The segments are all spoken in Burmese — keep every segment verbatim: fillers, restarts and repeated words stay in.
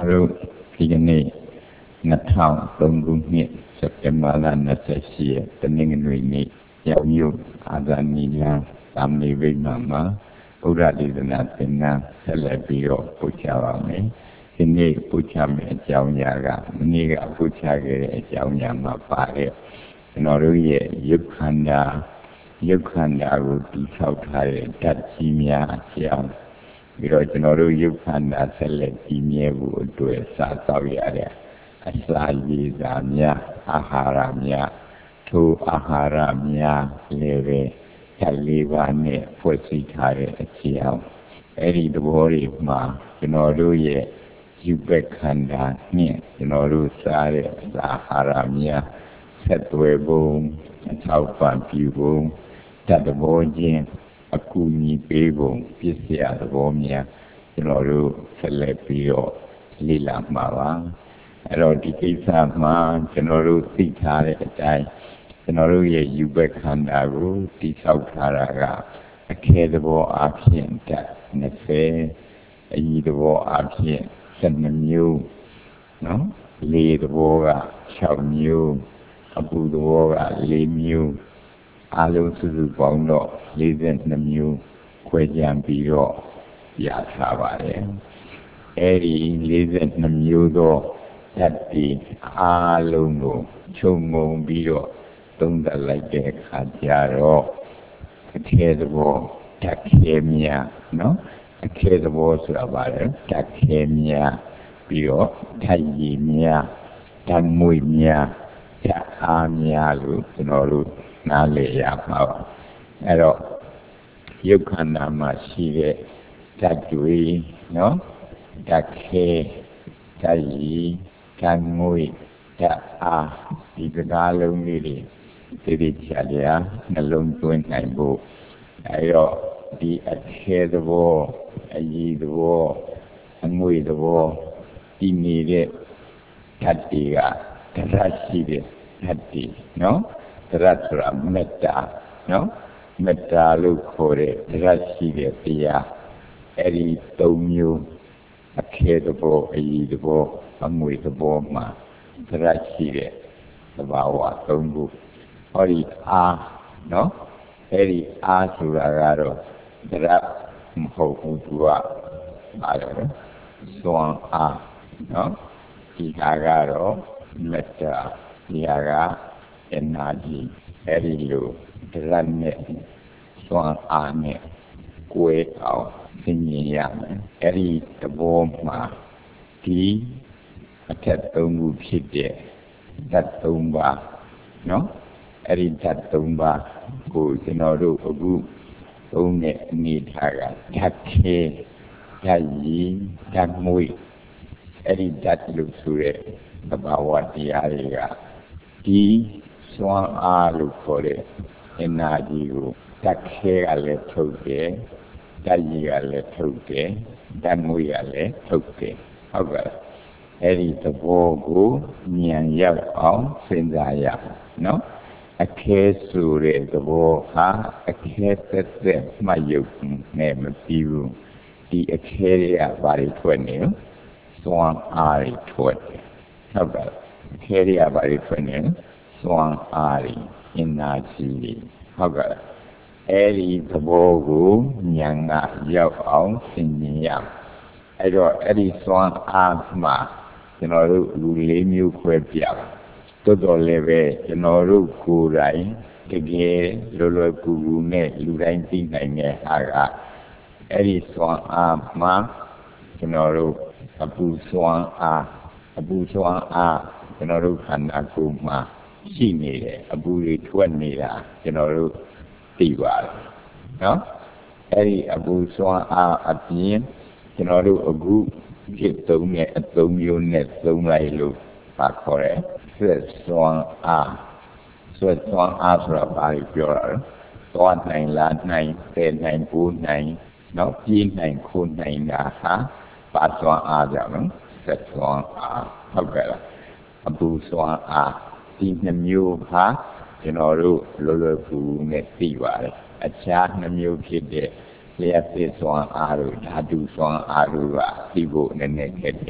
တို့ဒီကနေ့နှစ်ထောင်သုံးခုနှစ်စက်တင်ဘာလနှစ်ဆယ့်ရှစ်ရက်တနင်္ဂနွေနေ့ရောက်မြို့အာဇာနည်လမ်းသာမဏေဗိမာန်မှာဘုရားဒေသနာသင်္ကန်းဆက်လက်ပြီးတော့ပို့ချပါမယ်။ဒီနေ့ပို့ချမယ့်အကြောင်းအရာကမနေ့ကပို့ချခဲ့တဲ့အကြောင်းအရာမှာပါတယ်ကျွန်တော်တို့ရဲ့ယုတ်ခန္ဓာယုတ်ခန္ဓာကိုတည်ဆောက်ထားတဲ့ဓာတ်ကြီးများအကြောင်းပြီးတော့ကျွန်တော်တို့ယုတ်ခန္ဓာဆက်လက်ကြီးမြဲဖို့အတွက်စားသောက်ရတဲ့အစာရည်စာများအာဟာရများထိုအာဟာရများလည်းပဲဓာတ်လေးပါးနဲ့ဖွဲ့စည်းထားတဲ့အကြောင်းအဲ့ဒီသဘောတွေမှာကျွန်တော်တို့ရဲ့ယူပက်ခန္ဓာနဲ့ကျွန်တော်တို့စားတဲ့အစာအာဟာရများဆက်သွယ်ပုံအထောက်ပံ့ပြုပုံဓာတ်သဘောချင်းအကူအညီပေးပုံပြည့်စရာသဘောများကျွန်တော်တို့ဆက်လက်ပြီးတော့လေ့လာမှာပါအဲ့တော့ဒီကိစ္စမှာကျွန်တော်တို့သိထားတဲ့အတိုင်းကျွန်တော်တို့ရဲ့ယူဘက်ခန္ဓာကိုတိဆောက်ထားတာကအခဲသဘောအဖြစ်ဓာတ်နှစ်ဆယ်အီသဘောအဖြစ်ဆယ်နှစ်မျိုးနော်လေသဘောကခြောက်မျိုးအပူသဘောကလေးမျိုးအလုံးစုစုပေါင်းတော့လေးဆယ်နှစ်မျိုးခွဲခြားပြီးတော့ပြထားပါတယ်အဲဒီလေးဆယ်နှစ်မျိုးသောဓာတ်ဒီအလုံးကိုခြုံငုံပြီးတော့သုံးသပ်လိုက်တဲ့အခါကျတော့အခဲသဘောဓာတ်ခဲများနော်အခဲသဘောဆိုတာပါလေဓာတ်ခဲများပြီးတော့ဓာတ်ရည်များဓာတ်မွေးများဓာတ်အားများလို့ကျွန်တော်တို့နားလည်ရမှာပါအဲ့တော့ယုတ်ခန္ဓာမှာရှိတဲ့ဓာတ်တွေနော်ဓာတ်ခဲဓာတ်ရည်ဓာတ်ငွေ့ဓာတ်အားဒီစကားလုံးလေးတွေဒီဒီချာလျာနှလုံးသွင်းနိုင်ဖို့အဲတော့ဒီအခဲသဘောအရည်သဘောအငွေ့သဘောဒီနေတဲ့ဓာတ်တွေကဓာတ်ရှိတဲ့ဓာတ်တွေနော်ဓာတ်ဆိုတာမေတ္တာနော်မေတ္တာလို့ခေါ်တဲ့ဓာတ်ရှိတဲ့တရားအဲ့ဒီသုံးမျိုးအခဲသဘောအရည်သဘောအငွေ့သဘောမှာဓာတ်ရှိတဲ့သဘာဝသုံးခုဟောဒီအားနော်အဲ့ဒီအားဆိုတာကတော့ဓာတ်မဟုတ်ဘူးသူကအားရစွမ်းအားနော်ဒီဟာကတော့မေတ္တာဒီဟာက energy အဲ့ဒီလိုဓာတ်နဲ့စွမ်းအားနဲ့ကိုယ်အောင်သိမြင်ရမယ်အဲ့ဒီသဘောမှာဒီအထက်သုံးခုဖြစ်တဲ့ဓာတ်သုံးပါးနော်အဲ့ဒီဓာတ်သုံးပါးကိုကျွန်တော်တို့အခုသုံးတဲ့အနေထားကဓာတ်ခဲဓာတ်ရည်ဓာတ်မွေးအဲ့ဒီဓာတ်လို့ဆိုတဲ့သဘာဝတရားတွေကဒီစွမ်းအားလို့ခေါ်တဲ့ energy ကိုဓာတ်ခဲကလည်းထုတ်တယ်ဓာတ်ရည်ကလည်းထုတ်တယ်ဓာတ်မွေးကလည်းထုတ်တယ်ဟုတ်ကဲ့အဲ့ဒီသဘောကိုဉာဏ်ရောက်အောင်စဉ်းစားရနော်အခဲဆိုတဲ့သဘောဟာအခဲသက်သက်မှတ်ရုပ်နဲ့မပြီးဘူးဒီအခဲတွေကဘာတွေထွက်နေလဲစွမ်းအားတွေထွက်တယ်ဟုတ်ကဲ့အခဲတွေကဘာတွေထွက်နေလဲစွမ်းအားတွေ energy ဟုတ်ကဲ့အဲ့ဒီသဘောကိုဉာဏ်ကရောက်အောင်သိမြင်ရအဲ့တော့အဲ့ဒီစွမ်းအားမှာကျွန်တော်တို့လူလေးမျိုးခွဲပြပါတော်တော်လည်းပဲကျွန်တော်တို့ကိုယ်တိုင်တကယ်လွယ်လွယ်ကူကူနဲ့လူတိုင်းသိနိုင်တဲ့အားကအဲ့ဒီစွမ်းအားမှာကျွန်တော်တို့အပူစွမ်းအားအပူစွမ်းအားကျွန်တော်တို့ခန္ဓာကိုယ်မှာရှိနေတယ်အပူတွေထွက်နေတာကျွန်တော်တို့သိပါတယ်နော်အဲ့ဒီအပူစွမ်းအားအပြင်ကျွန်တော်တို့အခုဖြစ်သုံးတဲ့အသုံးမျိုးနဲ့သုံးလိုက်လို့ပါခေါ်တယ်ဆက်စွမ်းအားဆက်စွမ်းအားဆိုတာဘာကိုပြောတာလဲသွားနိုင်လာနိုင်တဲ့နိုင်ပူနိုင်နော်ပြေးနိုင်ခိုးနိုင်တာဟာပါစွမ်းအားကြောင့်နော်ဆက်စွမ်းအားဟုတ်ကဲ့လားအပူစွမ်းအားဒီနှမျိုးဟာကျွန်တော်တို့လောလောကူနဲ့သိပါတယ်အခြားနှမျိုးဖြစ်တဲ့လျှက်သစ်စွမ်းအားတို့ဓာတုစွမ်းအားတို့ကသိဖို့နည်းနည်းခက်တယ်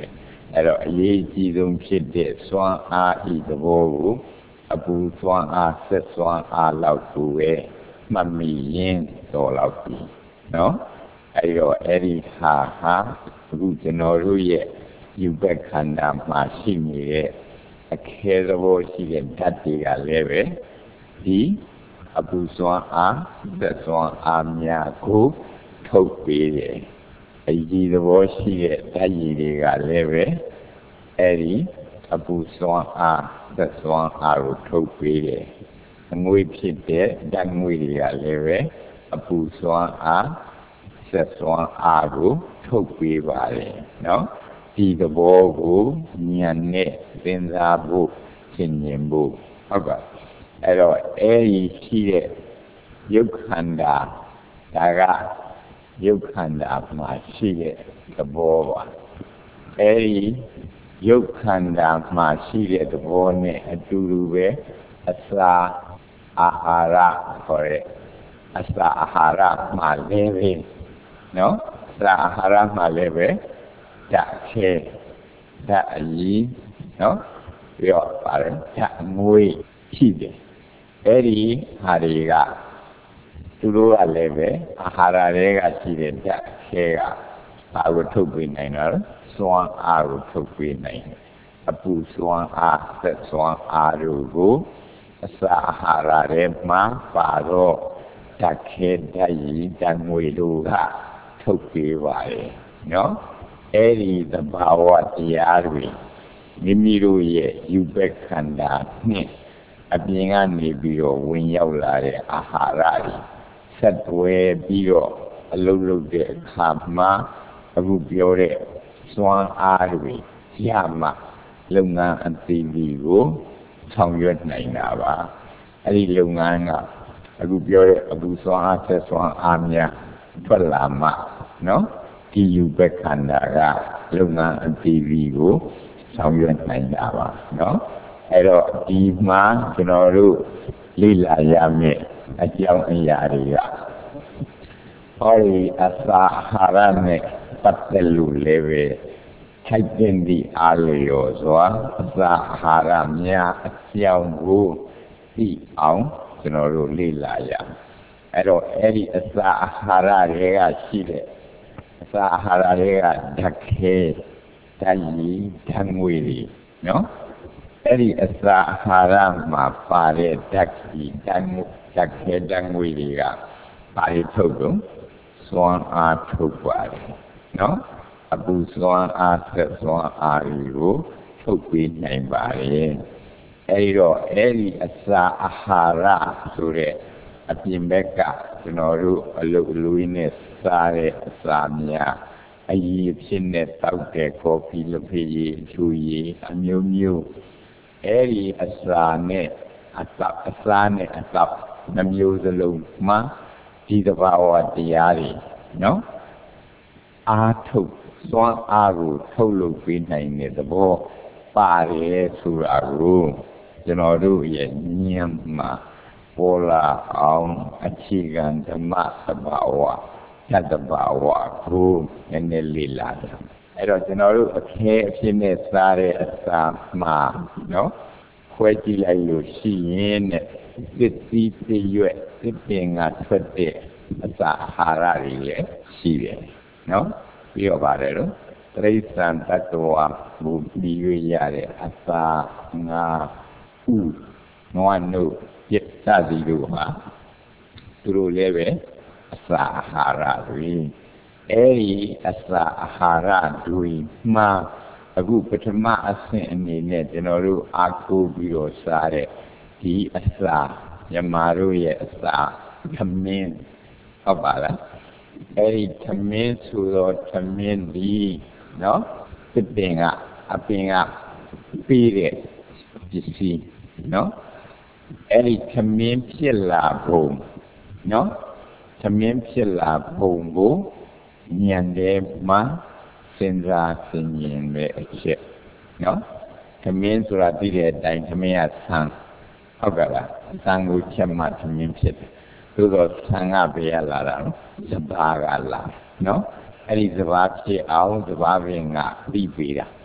အဲ့တော့အရေးကြီးဆုံးဖြစ်တဲ့စွမ်းအားဤသဘောကိုအပူစွမ်းအားဆက်စွမ်းအားလောက်ကိုပဲမှတ်မိရင်တော်လောက်ပြီနော်အဲ့တော့အဲ့ဒီဟာဟာအခုကျွန်တော်တို့ရဲ့ယူဘက်ခန္ဓာမှာရှိနေတဲ့အခဲသဘောရှိတဲ့ဓာတ်တွေကလည်းပဲဒီအပူစွမ်းအားဆက်စွမ်းအားများကိုထုတ်ပေးတယ်အကြီးသဘောရှိတဲ့ဓာတ်ရည်တွေကလည်းပဲအဲ့ဒီအပူစွမ်းအားသက်စွမ်းအားကိုထုတ်ပေးတယ်အငွေ့ဖြစ်တဲ့ဓာတ်ငွေ့တွေကလည်းပဲအပူစွမ်းအားသက်စွမ်းအားကိုထုတ်ပေးပါတယ်နော်ဒီသဘောကိုဉာဏ်နဲ့သင်္သာဖို့ရှင်းမြင်ဖို့ဟုတ်ပါအဲ့တော့အဲ့ဒီရှိတဲ့ယုတ်ခန္ဓာဒါကယုတ်ခန္ဓာမှာရှိတဲ့သဘောပါအဲ့ဒီယုတ်ခန္ဓာမှာရှိတဲ့သဘောနဲ့အတူတူပဲအစာအာဟာရခေါ်တဲ့အစာအာဟာရမှာလည်းပဲနော်အစာအာဟာရမှာလည်းပဲဓာတ်ခဲဓာတ်အကြီးနော်ပြီးတော့ပါတယ်ဓာတ်ငွေ့ရှိတယ်အဲ့ဒီဟာတွေကသူတို့ကလည်းပဲအာဟာရတွေကရှိတဲ့ဓာတ်ခဲကဘာကိုထုတ်ပေးနိုင်တာလဲစွမ်းအားကိုထုတ်ပေးနိုင်တယ်အပူစွမ်းအားသက်စွမ်းအားတို့ကိုအစာအာဟာရတွေမှာပါတော့ဓာတ်ခဲဓာတ်ရည်ဓာတ်ငွေတို့ကထုတ်ပေးပါတယ်နော်အဲ့ဒီသဘာဝတရားတွေမိမိတို့ရဲ့ယူဘက်ခန္ဓာနဲ့အပြင်ကနေပြီးတော့ဝင်ရောက်လာတဲ့အာဟာရတွေဆက်တွဲပြီးတော့အလုပ်လုပ်တဲ့အခါမှာအခုပြောတဲ့စွမ်းအားတွေရမှလုပ်ငန်းအသီးသီးကိုဆောင်ရွက်နိုင်တာပါအဲ့ဒီလုပ်ငန်းကအခုပြောတဲ့အပူစွမ်းအားဆက်စွမ်းအားများထွက်လာမှနော်ဒီယူဘက်ခန္ဓာကလုပ်ငန်းအသီးသီးကိုဆောင်ရွက်နိုင်တာပါနော်အဲ့တော့ဒီမှာကျွန်တော်တို့လေ့လာရမယ့်အကြောင်းအရာတွေကဟောဒီအစာအာဟာရနဲ့ပတ်သက်လို့လည်းပဲထိုက်တဲ့ဒီအားလျော်စွာအစာအာဟာရများအကြောင်းကိုသိအောင်ကျွန်တော်တို့လေ့လာရအဲ့တော့အဲ့ဒီအစာအာဟာရတွေကရှိတဲ့အစာအာဟာရတွေကဓာတ်ခဲဓာတ်ရည်ဓာတ်ငွေတွေနော်အဲ့ဒီအစာအာဟာရမှာပါတဲ့ဓာတ်ကြီးဓာတ်ငွေဓာတ်ခဲဓာတ်ငွေတွေကပါရထုတ်တော့စွမ်းအားထုတ်ပါတယ်နော်အပူစွမ်းအားဆက်စွမ်းအားကိုထုတ်ပေးနိုင်ပါတယ်အဲဒီတော့အဲ့ဒီအစာအာဟာရဆိုတဲ့အပြင်ဘက်ကကျွန်တော်တို့အလုပ်လူရင်းနဲ့စားတဲ့အစာများအရည်ဖြစ်နဲ့တောက်တဲ့ကော်ဖီလက်ဖက်ရည်အချူရည်အမျိုးမျိုးအဲ့ဒီအစာနဲ့အစာအစာနဲ့အစာနှမျိုးစလုံးမှာဒီသဘာဝတရားတွေနော်အားထုတ်စွမ်းအားကိုထုတ်လုပ်ပေးနိုင်တဲ့သဘောပါတယ်ဆိုတာကိုကျွန်တော်တို့ရဲ့ဉာဏ်မှာပေါ်လာအောင်အခြေခံဓမ္မသဘာဝဓာတ်သဘာဝကိုနည်းနည်းလေ့လာတယ်အဲ့တော့ကျွန်တော်တို့အခဲအဖြစ်နဲ့စားတဲ့အစာမှာနော်ခွဲကြည့်လိုက်လို့ရှိရင်တဲ့သစ်သီးသစ်ရွက်သစ်ပင်ကထွက်တဲ့အစာအာဟာရတွေလည်းရှိတယ်နော်ပြီးတော့ပါတယ်လို့တိရစ္ဆာန်တ attva ဘူပြီးရရတဲ့အစာငါဥနွားနုပြစ်စသည်တို့ဟာသူတို့လည်းပဲအစာအာဟာရတွေအဲ့ဒီအစာအာဟာရတွေမှာအခုပထမအဆင့်အနေနဲ့ကျွန်တော်တို့အားကိုးပြီးတော့စားတဲ့ဒီအစာမြမာတို့ရဲ့အစာသမင်းဟုတ်ပါလားအဲ့ဒီသမင်းဆိုတော့သမင်းဒီနော်သစ်ပင်ကအပင်ကပြီးတဲ့ပစ္စည်းနော်အဲ့ဒီသမင်းဖြစ်လာပုံနော်သမင်းဖြစ်လာပုံကိုဉာဏ်ထဲမှာစဉ်းစားဆင်ခြင်တဲ့အချက်နော်သမင်းဆိုတာသိတဲ့အတိုင်းသမင်းကဆံဟုတ်ကဲ့လားဆံကိုချက်မှသမင်းဖြစ်တယ်သို့တော့ဆံကဘယ်ရလာတာလဲစဘာကလာနော်အဲ့ဒီစဘာဖြစ်အောင်စဘာပင်ကပြီးပေးတာဟ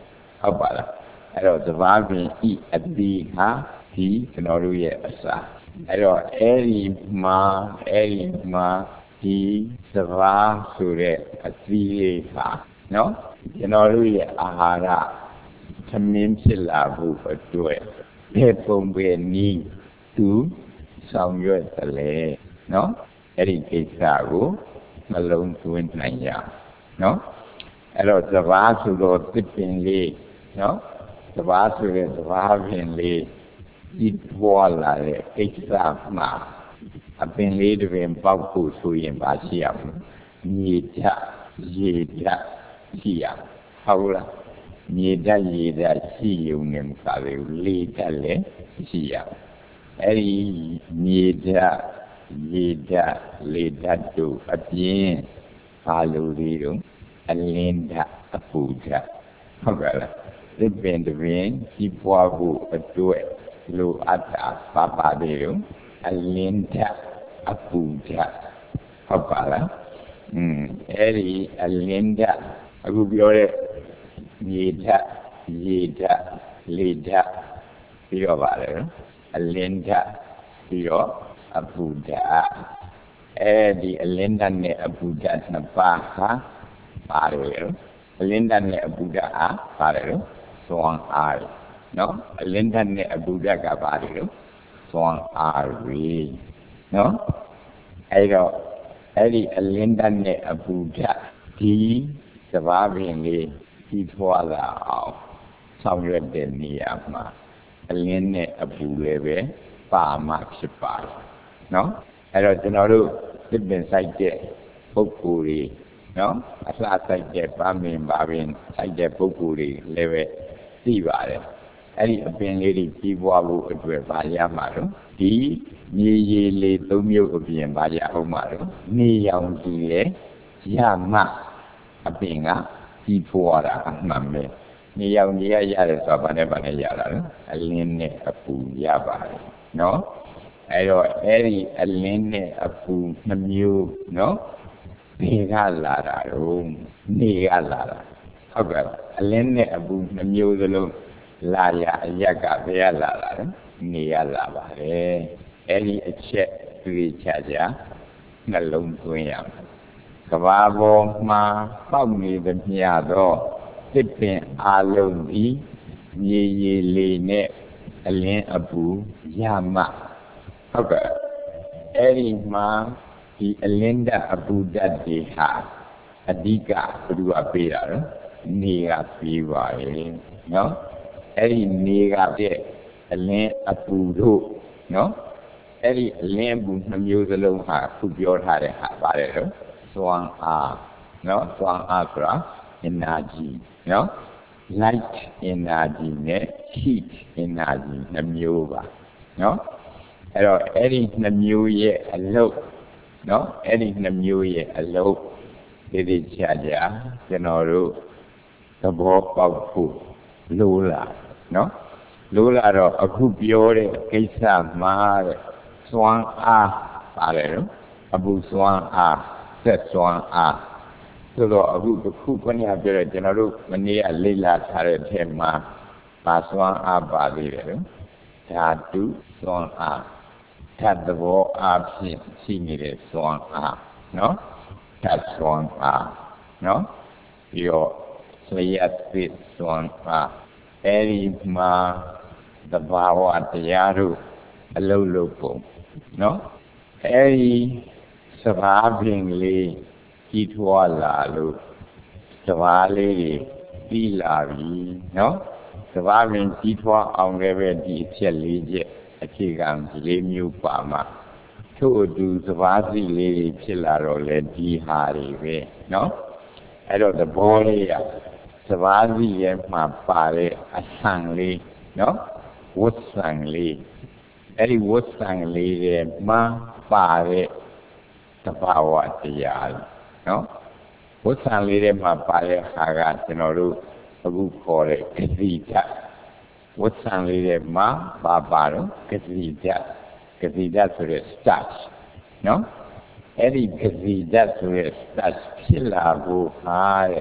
ဟုတ်ပါလားအဲ့တော့သဘာပင်ဤအတိဟာဒီကျွန်တော်တို့ရဲ့အစာအဲ့တော့အဲ့ဒီမှာအဲ့ဒီမှာဒီသဘာဆိုတဲ့အတိလေးဟာနော်ကျွန်တော်တို့ရဲ့အာဟာရသမင်းဖြစ်လာဖို့အတွက်ဘယ်ပုံပဲနည်းသူဆောင်ရွက်တယ်လေနော်အဲ့ဒီကိစ္စကိုနှလုံးသွင်းနိုင်ရနော်အဲ့တော့သဘာဆိုတော့တစ်ပင်လေးနော်သဘာဆိုတဲ့သဘာပင်လေးဒီပွားလာတဲ့ကိစ္စမှာအပင်လေးတစ်ပင်ပေါက်ဖို့ဆိုရင်ပါရှိရမယ်မြေဓာတ်ရေဓာတ်ရှိရဟုတ်လားမြေဓာတ်ရေဓာတ်ရှိုံနဲ့မကဘူးလေဓာတ်လည်းရှိရအဲ့ဒီမြေဓာတ်ရေဓာတ်လေဓာတ်တို့အပြင်ဘာလို့ဒီတော့အလင်းဓာတ်အပူဓာတ်ဟုတ်ကဲ့လားဒီပင်တစ်ပင်ဒီပွားဖို့အတွက်လိုအပ်တာပါပါတယ်တော့အလင်းဓာတ်အပူဓာတ်ဟုတ်ပါလားอืมအဲ့ဒီအလင်းဓာတ်အခုပြောတဲ့မြေဓာတ်ရေဓာတ်လေဓာတ်ပြီးတော့ပါတယ်နော်အလင်းဓာတ်ပြီးတော့အပူဓာတ်အဲဒီအလင်းဓာတ်နဲ့အပူဓာတ်နှစ်ပါးဟာပါတယ်အလင်းဓာတ်နဲ့အပူဓာတ်ဟာပါတယ်စွမ်းအားနော်အလင်းဓာတ်နဲ့အပူဓာတ်ကပါတယ်စွမ်းအားရီနော်အဲ့တော့အဲ့ဒီအလင်းဓာတ်နဲ့အပူဓာတ်ဒီသဘာပင်လေးကြီးထွားလာအောင်ဆောင်ရွက်တဲ့နေရာမှာအလင်းနဲ့အပူလည်းပဲပါမှဖြစ်ပါတယ်နော်အဲ့တော့ကျွန်တော်တို့သစ်ပင်ဆိုင်တဲ့ပုဂ္ဂိုလ်တွေနော်အလှဆိုင်တဲ့ပန်းပင်ပါပင်ဆိုင်တဲ့ပုဂ္ဂိုလ်တွေလည်းပဲသိပါတယ်အဲ့ဒီအပင်လေးတွေကြီးပွားဖို့အတွက်ဗာရမှာတော့ဒီမြေရည်လေးသုံးမျိုးအပြင်ဗာရအောင်မှာတော့နေရောင်ကြီးလေရမှအပင်ကကြီးပွားတာအမှန်ပဲနေရောင်ကြီးရရတယ်ဆိုတာဘာနဲ့ဘာနဲ့ရတာလဲအလင်းနဲ့အပူရပါတယ်နော်အဲ့တော့အဲ့ဒီအလင်းနဲ့အပူနှမျိုးနော်ဘယ်ကလာတာတော့နေကလာတာဟုတ်ကဲ့အလင်းနဲ့အပူနှမျိုးစလုံးလာရအရက်ကဘယ်ကလာတာလဲနေကလာပါတယ်အဲ့ဒီအချက်တွေ့ချကြနှလုံးသွင်းရမယ်ကဘာပေါ်မှာပေါက်နေသမျှတော့သစ်ပင်အာလုံးဒီမြေရည်လေးနဲ့အလင်းအပူရမှဟုတ်ကဲ့အဲ့ဒီမှာဒီအလင်းဓာတ်အပူဓာတ်တွေဟာအဓိကဘယ်သူကပေးတာလဲနေကပေးပါရဲ့နော်အဲ့ဒီနေကတဲ့အလင်းအပူတို့နော်အဲ့ဒီအလင်းအပူနှမျိုးစလုံးဟာခုပြောထားတဲ့ဟာပါတယ်တော့စွမ်းအားနော်စွမ်းအားဆိုတာ energy နော် light energy နဲ့ heat energy နှမျိုးပါနော်အဲ့တော့အဲ့ဒီနှမျိုးရဲ့အလုပ်နော်အဲ့ဒီနှမျိုးရဲ့အလုပ်ဒီဒီချာချာကျွန်တော်တို့သဘောပေါက်ဖို့လိုလားနော်လိုလာတော့အခုပြောတဲ့ကိစ္စမှာတဲ့စွမ်းအားပါတယ်နော်အပူစွမ်းအားဆက်စွမ်းအားဆိုတော့အခုတစ်ခုခဏပြောတဲ့ကျွန်တော်တို့မနေ့ကလေ့လာထားတဲ့ထဲမှာပါစွမ်းအားပါသေးတယ်နော်ဓာတုစွမ်းအားဓာတ်သဘောအားဖြင့်ရှိနေတဲ့စွမ်းအားနော်ဓာတ်စွမ်းအားနော်ပြီးတော့လျှက်သစ်စွမ်းအားအဲဒီမှာသဘာဝတရားတို့အလုံးလုံးပုံနော်အဲဒီစဘာပင်လေးကြီးထွားလာလို့စဘာလေးတွေပြီးလာပြီနော်စဘာပင်ကြီးထွားအောင်လည်းပဲဒီအချက်လေးချက်အခြေခံလေးမျိုးပါမှာထို့အတူစဘာစီလေးတွေဖြစ်လာတော့လေဒီဟာတွေပဲနော်အဲ့တော့သဘောလေးကစဘာစီရဲ့မှာပါတဲ့အဆံလေးနော်ဝတ်ဆံလေးအဲ့ဒီဝတ်ဆံလေးရဲ့မှာပါတဲ့သဘာဝတရားနော်ဝတ်ဆံလေးရဲ့မှာပါတဲ့ဟာကကျွန်တော်တို့အခုခေါ်တဲ့ဂတိဓာတ်ဝတ်ဆံလေးရဲ့မှာပါပါတော့ဂတိဓာတ်ဂတိဓာတ်ဆိုတဲ့ starch နော်အဲ့ဒီဂတိဓာတ်ဆိုတဲ့ starch ဖြစ်လာဖို့ဟာတဲ့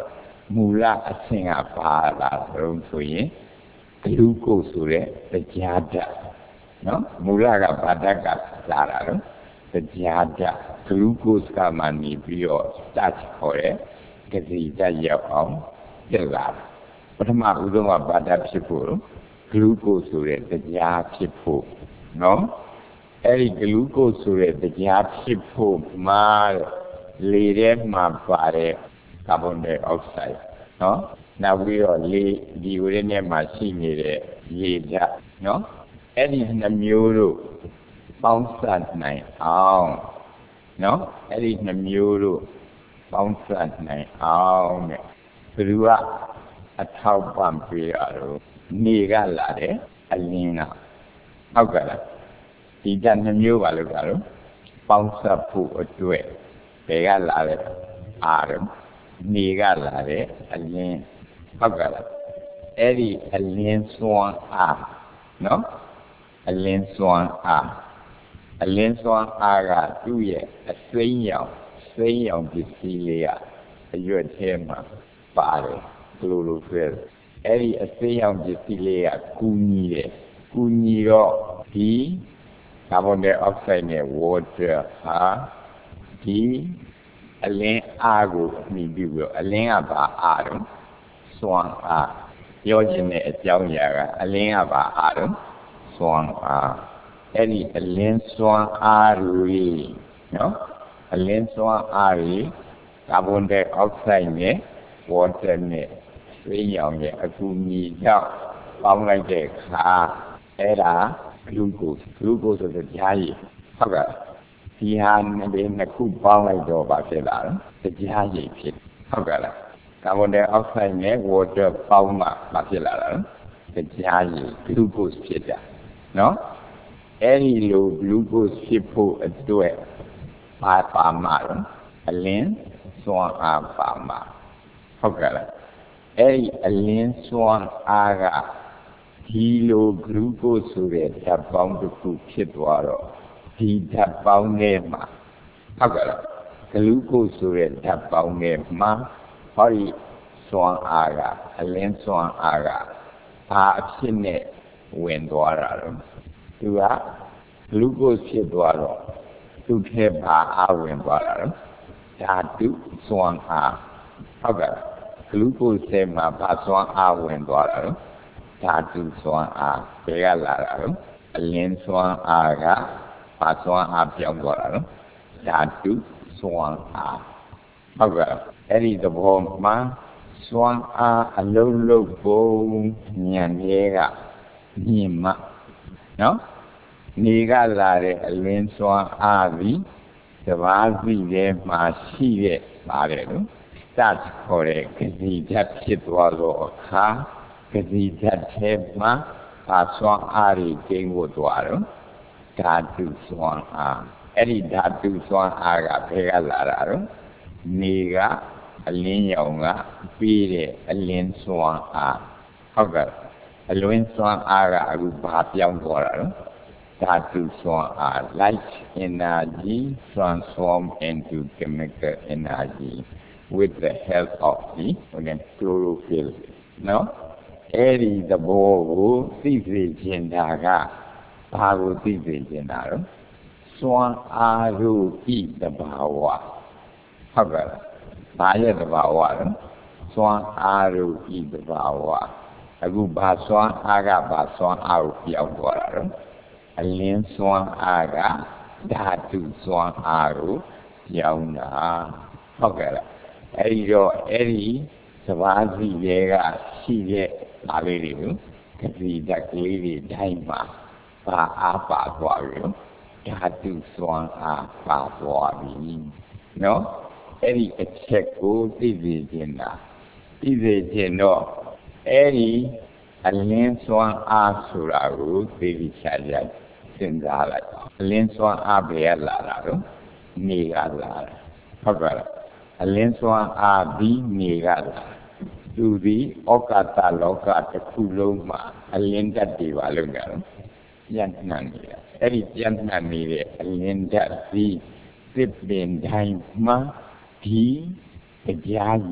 မူလအဆင့်ကပါလာတော့ဆိုရင်ဂလူးကိုဆိုတဲ့တရားဓာတ်နော်မူလကဘာဓာတ်ကလာတာတော့တရားဓာတ်ဂလူးကိုကမှနေပြီးတော့ start ခေါ်တဲ့ကတိဓာတ်ရောက်အောင်တက်လာပထမဦးဆုံးကဘာဓာတ်ဖြစ်ဖို့ဂလူးကိုဆိုတဲ့တရားဖြစ်ဖို့နော်အဲ့ဒီဂလူးကိုဆိုတဲ့တရားဖြစ်ဖို့မှာလေထဲမှာပါတဲ့ကာဗွန်ဒိုင်အောက်ဆိုက်နော်နောက်ပြီးတော့လေဒီဝရင်းထဲမှာရှိနေတဲ့ရေဓာတ်နော်အဲ့ဒီနှမျိုးတို့ပေါင်းစပ်နိုင်အောင်နော်အဲ့ဒီနှမျိုးတို့ပေါင်းစပ်နိုင်အောင်တဲ့ဘယ်သူကအထောက်ပံ့ပေးရတော့နေကလာတဲ့အလင်းကဟုတ်ကဲ့လားဒီဓာတ်နှမျိုးပါလို့ကတော့ပေါင်းစပ်ဖို့အတွက်ဘယ်ကလာတဲ့အာရုံနေကလာတဲ့အလင်းဟုတ်ကဲ့လားအဲ့ဒီအလင်းစွမ်းအားနော်အလင်းစွမ်းအားအလင်းစွမ်းအားကသူ့ရဲ့အစိမ်းရောင်စိမ်းရောင်ပစ္စည်းလေးကအရွက်ထဲမှာပါတယ်ဘယ်လိုလုပ်လဲအဲ့ဒီအစိမ်းရောင်ပစ္စည်းလေးကကူညီတယ်ကူညီတော့ဒီကာဗွန်ဒိုင်အောက်ဆိုက်နဲ့ water ဟာဒီအလင်းအားကိုမှီပြီးတော့အလင်းကဘာအားတော့စွမ်းအားပြောချင်တဲ့အကြောင်းအရာကအလင်းကဘာအားတော့စွမ်းအားအဲ့ဒီအလင်းစွမ်းအားတွေနော်အလင်းစွမ်းအားတွေကာဗွန်ဒိုင်အောက်ဆိုက်နဲ့ water နဲ့စိမ်းရောင်ရဲ့အကူအညီကြောင့်ပေါင်းလိုက်တဲ့အခါအဲ့ဒါဂလူးကိုဂလူးကိုဆိုတဲ့ကြားရည်ဟုတ်ကဲ့ဒီဟာနှစ်ခုပေါင်းလိုက်တော့ဘာဖြစ်လာလဲတရားရည်ဖြစ်ဟုတ်ကဲ့လားကာဗွန်ဒိုင်အောက်ဆိုက်နဲ့ water ပေါင်းမှဘာဖြစ်လာလဲတရားရည်ဂလူးကိုဖြစ်တာနော်အဲ့ဒီလိုဂလူးကိုဖြစ်ဖို့အတွက်ပါပါမှာအလင်းစွမ်းအားပါမှာဟုတ်ကဲ့လားအဲ့ဒီအလင်းစွမ်းအားကဒီလိုဂလူးကိုဆိုတဲ့ဓာတ်ပေါင်းတစ်ခုဖြစ်သွားတော့ဒီဓာတ်ပေါင်းထဲမှာဟုတ်ကဲ့လားဂလူးကိုဆိုတဲ့ဓာတ်ပေါင်းထဲမှာဟောဒီစွမ်းအားကအလင်းစွမ်းအားကဘာအဖြစ်နဲ့ဝင်သွားတာတော့သူကဂလူးကိုဖြစ်သွားတော့သူ့ထဲဘာအားဝင်သွားတာတော့ဓာတုစွမ်းအားဟုတ်ကဲ့ဂလူးကိုထဲမှာဘာစွမ်းအားဝင်သွားတာတော့ဓာတုစွမ်းအားဘယ်ကလာတာတော့အလင်းစွမ်းအားကဘာစွမ်းအားပြောင်းသွားတာတော့ဓာတုစွမ်းအားဟုတ်ကဲ့အဲ့ဒီသဘောမှာစွမ်းအားအလုံးလုံးပုံဉာဏ်တွေကမြင်မှနော်နေကလာတဲ့အလင်းစွမ်းအားပြီးတဘာစီထဲမှာရှိတဲ့ပါတယ်လို့စတ်ခေါ်တဲ့ဂတိဓာတ်ဖြစ်သွားတော့အခါဂတိဓာတ်ထဲမှာဘာစွမ်းအားတွေကျင်းဖို့သွားတော့ဓာတုစွမ်းအားအဲ့ဒီဓာတုစွမ်းအားကဘယ်ကလာတာတော့နေကအလင်းရောင်ကပြီးတဲ့အလင်းစွမ်းအားဟုတ်ကဲ့အလင်းစွမ်းအားကအခုဘာပြောင်းသွားတာတော့ဓာတုစွမ်းအား light energy transform into chemical energy with the help of the chlorophyll နော်အဲ့ဒီသဘောကိုသိစေခြင်းတာကဘာကိုသိစေခြင်းတာတော့စွမ်းအားတို့ဤတဘာဝဟုတ်ကဲ့ဘာရဲ့တဘာဝလဲစွမ်းအားတို့ဤတဘာဝအခုဘာစွမ်းအားကဘာစွမ်းအားကိုပြောင်းသွားတာတော့အလင်းစွမ်းအားကဓာတုစွမ်းအားကိုပြောင်းတာဟုတ်ကဲ့လားအဲ့ဒီတော့အဲ့ဒီစဘာစီတွေကရှိတဲ့ဒါလေးတွေကိုကတိဓာတ်ကလေးတွေတိုင်းမှာပါအားပါသွားပြီဓာတုစွမ်းအားပါသွားပြီနော်အဲ့ဒီအချက်ကိုသိစေခြင်းတာသိစေခြင်းတော့အဲ့ဒီအလင်းစွမ်းအားဆိုတာကိုသိပြီးချာချာစဉ်းစားလိုက်အလင်းစွမ်းအားပဲလာတာတော့နေကလာတာဟုတ်ကဲ့လားအလင်းစွမ်းအားပြီးနေကလာသူဒီဩကာသလောကတစ်ခုလုံးမှာအလင်းဓာတ်တွေပါလို့ကြတော့ပြန်နှံ့နေတာအဲ့ဒီပြန်နှံ့နေတဲ့အလင်းဓာတ်ဒီသစ်ပင်တိုင်းမှာဒီတရားကြီး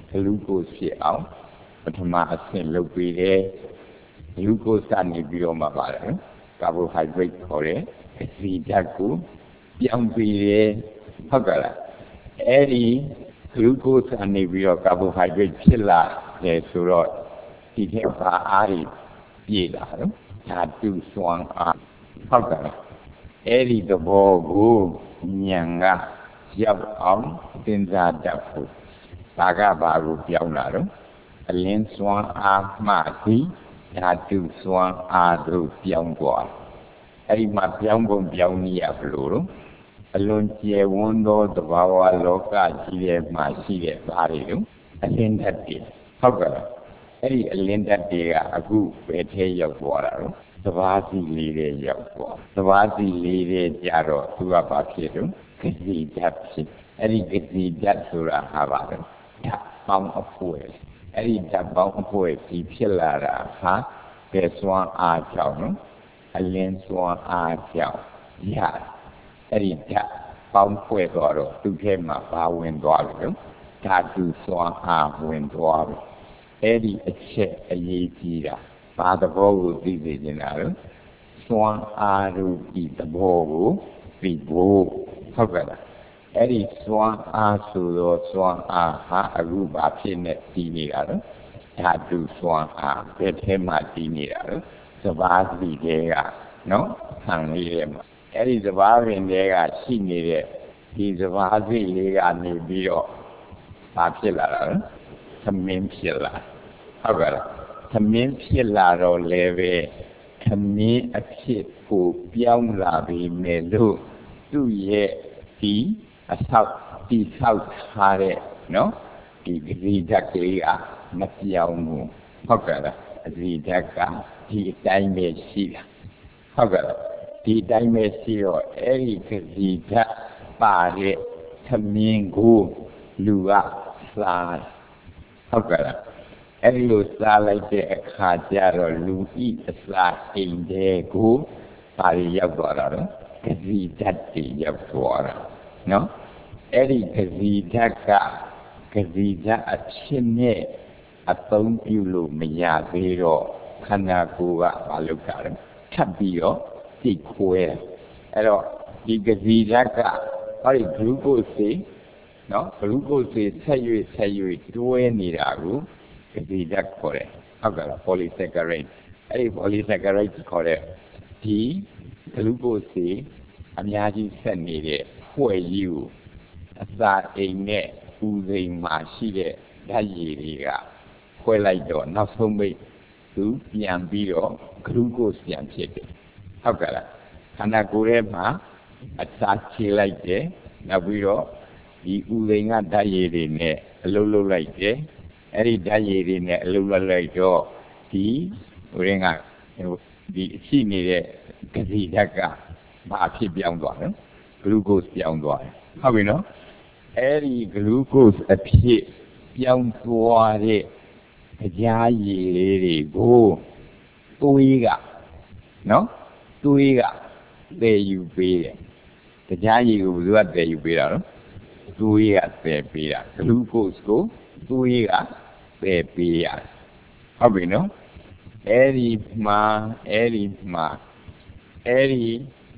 glucose ဖြစ်အောင်ပထမအဆင့်လုပ်ပြီးတယ် glucose ကနေပြီးတော့မှပါတယ် carbohydrate ခေါ်တယ်ကစီဓာတ်ကိုပြောင်းပြီးတယ်ဟုတ်ကဲ့လားအဲ့ဒီ glucose ကနေပြီးတော့ carbohydrate ဖြစ်လာတယ်ဆိုတော့ဒီထက်ပါအားတွေပြေးလာတော့ဓာတုစွမ်းအားဟုတ်ကဲ့လားအဲ့ဒီသဘောကိုဉာဏ်ကရောက်အောင်စဉ်းစားတတ်ဖို့ဒါကဘာကိုပြောင်းလာတော့အလင်းစွမ်းအားမှသည်ဓာတုစွမ်းအားတို့ပြောင်းသွားအဲ့ဒီမှာပြောင်းပုံပြောင်းနည်းရဘလို့တော့အလွန်ကျယ်ဝန်းသောသဘာဝလောကကြီးထဲမှာရှိတဲ့ဘာတွေတော့အလင်းဓာတ်တွေဟုတ်ကဲ့အဲ့ဒီအလင်းဓာတ်တွေကအခုဘယ်ထဲရောက်သွားတာတော့သဘာစီလေးတွေရောက်သွားသဘာစီလေးတွေကြတော့သူကဘာဖြစ်တော့ကစီဓာတ်ဖြစ်အဲ့ဒီကစီဓာတ်ဆိုတာဟာပါတော့ဓာတ်ပေါင်းအဖွဲအဲ့ဒီဓာတ်ပေါင်းအဖွဲကြီးဖြစ်လာတာဟာဘယ်စွမ်းအားကြောင့်နော်အလင်းစွမ်းအားကြောင့်ရအဲ့ဒီဓာတ်ပေါင်းဖွဲတော့သူ့ထဲမှာဘာဝင်သွားပြီလို့ဓာတုစွမ်းအားဝင်သွားပြီအဲ့ဒီအချက်အရေးကြီးတာဘာသဘောကိုသိသိနေတာလဲစွမ်းအားတို့ဒီသဘောကိုသိဖို့ဟုတ်ကဲ့လားအဲ့ဒီစွမ်းအားဆိုတော့စွမ်းအားဟာအခုဘာဖြစ်နေတည်နေတာလဲဓာတုစွမ်းအားဘယ်ထဲမှာတည်နေတာလဲသဘာဝစီတွေကနော်ခံလေးထဲမှာအဲ့ဒီသဘာဝရင်တွေကရှိနေတဲ့ဒီသဘာဝစီလေးကနေပြီးတော့ဘာဖြစ်လာတာလဲသမင်းဖြစ်လာဟုတ်ကဲ့လားသမင်းဖြစ်လာတော့လည်းပဲသမင်းအဖြစ်ကိုပြောင်းလာပြီးမယ်လို့သူ့ရဲ့ဒီအဆောက်ဒီဆောက်ထားတဲ့နော်ဒီဂရီဓာတ်ကလေးကမပြောင်းဘူးဟုတ်ကဲ့လားအဂရီဓာတ်ကဒီအတိုင်းပဲရှိတာဟုတ်ကဲ့လားဒီအတိုင်းပဲရှိတော့အဲ့ဒီဂရီဓာတ်ပါတဲ့သမင်းကိုလူကစားဟုတ်ကဲ့လားအဲ့ဒီလိုစားလိုက်တဲ့အခါကျတော့လူဤအစာအိမ်တဲ့ကိုပါရရောက်သွားတာတော့ဂစီဓာတ်တွေရောက်သွားတာနော်အဲ့ဒီဂစီဓာတ်ကဂစီဓာတ်အဖြစ်နဲ့အသုံးပြုလို့မရသေးတော့ခန္ဓာကိုယ်ကမလုပ်တာလဲထပ်ပြီးတော့သိခွဲအဲ့တော့ဒီဂစီဓာတ်ကဟောဒီ glucose နော် glucose ဆက်၍ဆက်၍တွဲနေတာကိုဂစီဓာတ်ခေါ်တယ်ဟုတ်ကဲ့လား polysaccharide အဲ့ဒီ polysaccharide ခေါ်တဲ့ဒီ glucose အများကြီးဆက်နေတဲ့ဖွဲ့ကြီးကိုအစာအိမ်နဲ့ပူစိမ်မှာရှိတဲ့ဓာတ်ရည်တွေကဖွဲ့လိုက်တော့နောက်ဆုံးပိတ်သူပြန်ပြီးတော့ glucose ပြန်ဖြစ်တယ်ဟုတ်ကဲ့လားခန္ဓာကိုယ်ထဲမှာအစာခြေလိုက်တယ်နောက်ပြီးတော့ဒီဥစိမ်ကဓာတ်ရည်တွေနဲ့အလုံးလုံးလိုက်တယ်အဲ့ဒီဓာတ်ရည်တွေနဲ့အလုံးလုံးလိုက်တော့ဒီဟိုရင်းကဒီရှိနေတဲ့ဂစီဓာတ်ကဘာဖြစ်ပြောင်းသွားလဲ glucose ပြောင်းသွားတယ်ဟုတ်ပြီနော်အဲ့ဒီ glucose အဖြစ်ပြောင်းသွားတဲ့ကြားရည်လေးတွေကိုသွေးကနော်သွေးကသယ်ယူပေးတယ်ကြားရည်ကိုဘယ်သူကသယ်ယူပေးတာလဲသွေးကသယ်ပေးတာ glucose ကိုသွေးကသယ်ပေးရဟုတ်ပြီနော်အဲ့ဒီမှာအဲ့ဒီမှာအဲ့ဒီ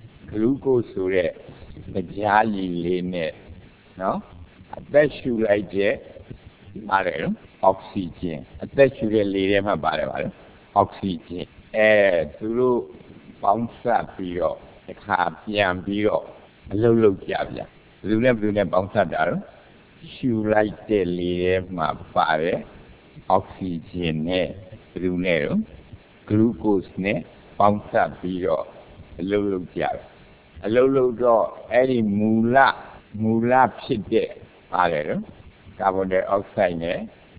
glucose ဆိုတဲ့ကြားရည်လေးနဲ့နော်အသက်ရှူလိုက်တဲ့ပါတယ်နော်အောက်ဆီဂျင်အသက်ရှူတဲ့လေထဲမှာပါတယ်ပါတယ်အောက်ဆီဂျင်အဲသူတို့ပေါင်းစပ်ပြီးတော့တစ်ခါပြန်ပြီးတော့အလုပ်လုပ်ကြဗျာဘယ်သူနဲ့ဘယ်သူနဲ့ပေါင်းစပ်တာတော့ရှူလိုက်တဲ့လေထဲမှာပါတယ်အောက်ဆီဂျင်နဲ့ဘယ်သူနဲ့တော့ glucose နဲ့ပေါင်းစပ်ပြီးတော့အလုပ်လုပ်ကြတယ်အလုပ်လုပ်တော့အဲ့ဒီမူလမူလဖြစ်တဲ့ပါတယ်နော်ကာဗွန်ဒိုင်အောက်ဆိုက်နဲ့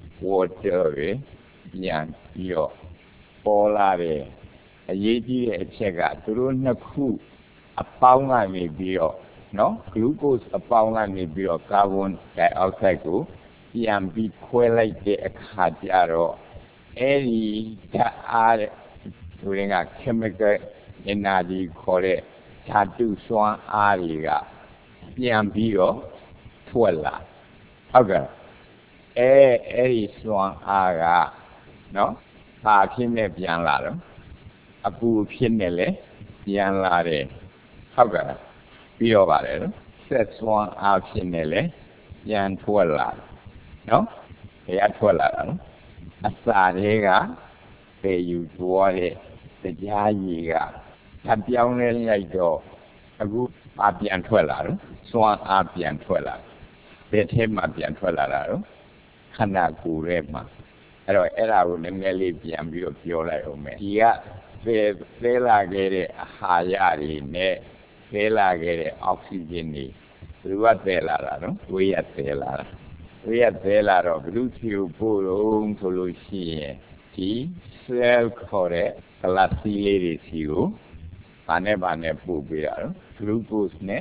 water တွေပြန်ပြီးတော့ပေါ်လာတယ်အရေးကြီးတဲ့အချက်ကသူတို့နှစ်ခုအပေါင်းကနေပြီးတော့နော် glucose အပေါင်းကနေပြီးတော့ကာဗွန်ဒိုင်အောက်ဆိုက်ကိုပြန်ပြီးခွဲလိုက်တဲ့အခါကျတော့အဲ့ဒီဓာတ်အားသူတွေက chemical energy ခေါ်တဲ့ဓာတုစွမ်းအားတွေကပြန်ပြီးတော့ထွက်လာဟုတ်ကဲ့ Eri Swan Aga, no? Parking Pianlaro. A poo pinele, Pianlare. However, be over it. Set Swan out pinele, Yan Tuala. No? They are Tuala. A Sariga, pay you to it, the Jayiga. Tapian like go. A good Apian Tuala, Swan Apian Tuala. They take my Pian Tuala. ခန္ဓာကိုယ်ရဲ့မှာအဲ့တော့အဲ့ဒါကိုနည်းနည်းလေးပြန်ပြီးတော့ပြောလိုက်အောင်မယ်ဒီကသဲသဲလာခဲ့တဲ့အာဟာရတွေနဲ့သဲလာခဲ့တဲ့အောက်ဆီဂျင်တွေဘယ်လိုသဲလာတာနော်ဝေးရသဲလာတာဝေးရသဲလာတော့ဘယ်လိုဖြစ်ဖို့လို့ဆိုလို့ရှိရင်ဒီ cell ခေါ်တဲ့ကလပ်စီလေးတွေစီကိုဘာနဲ့ဘာနဲ့ပို့ပေးတာနော် glucose နဲ့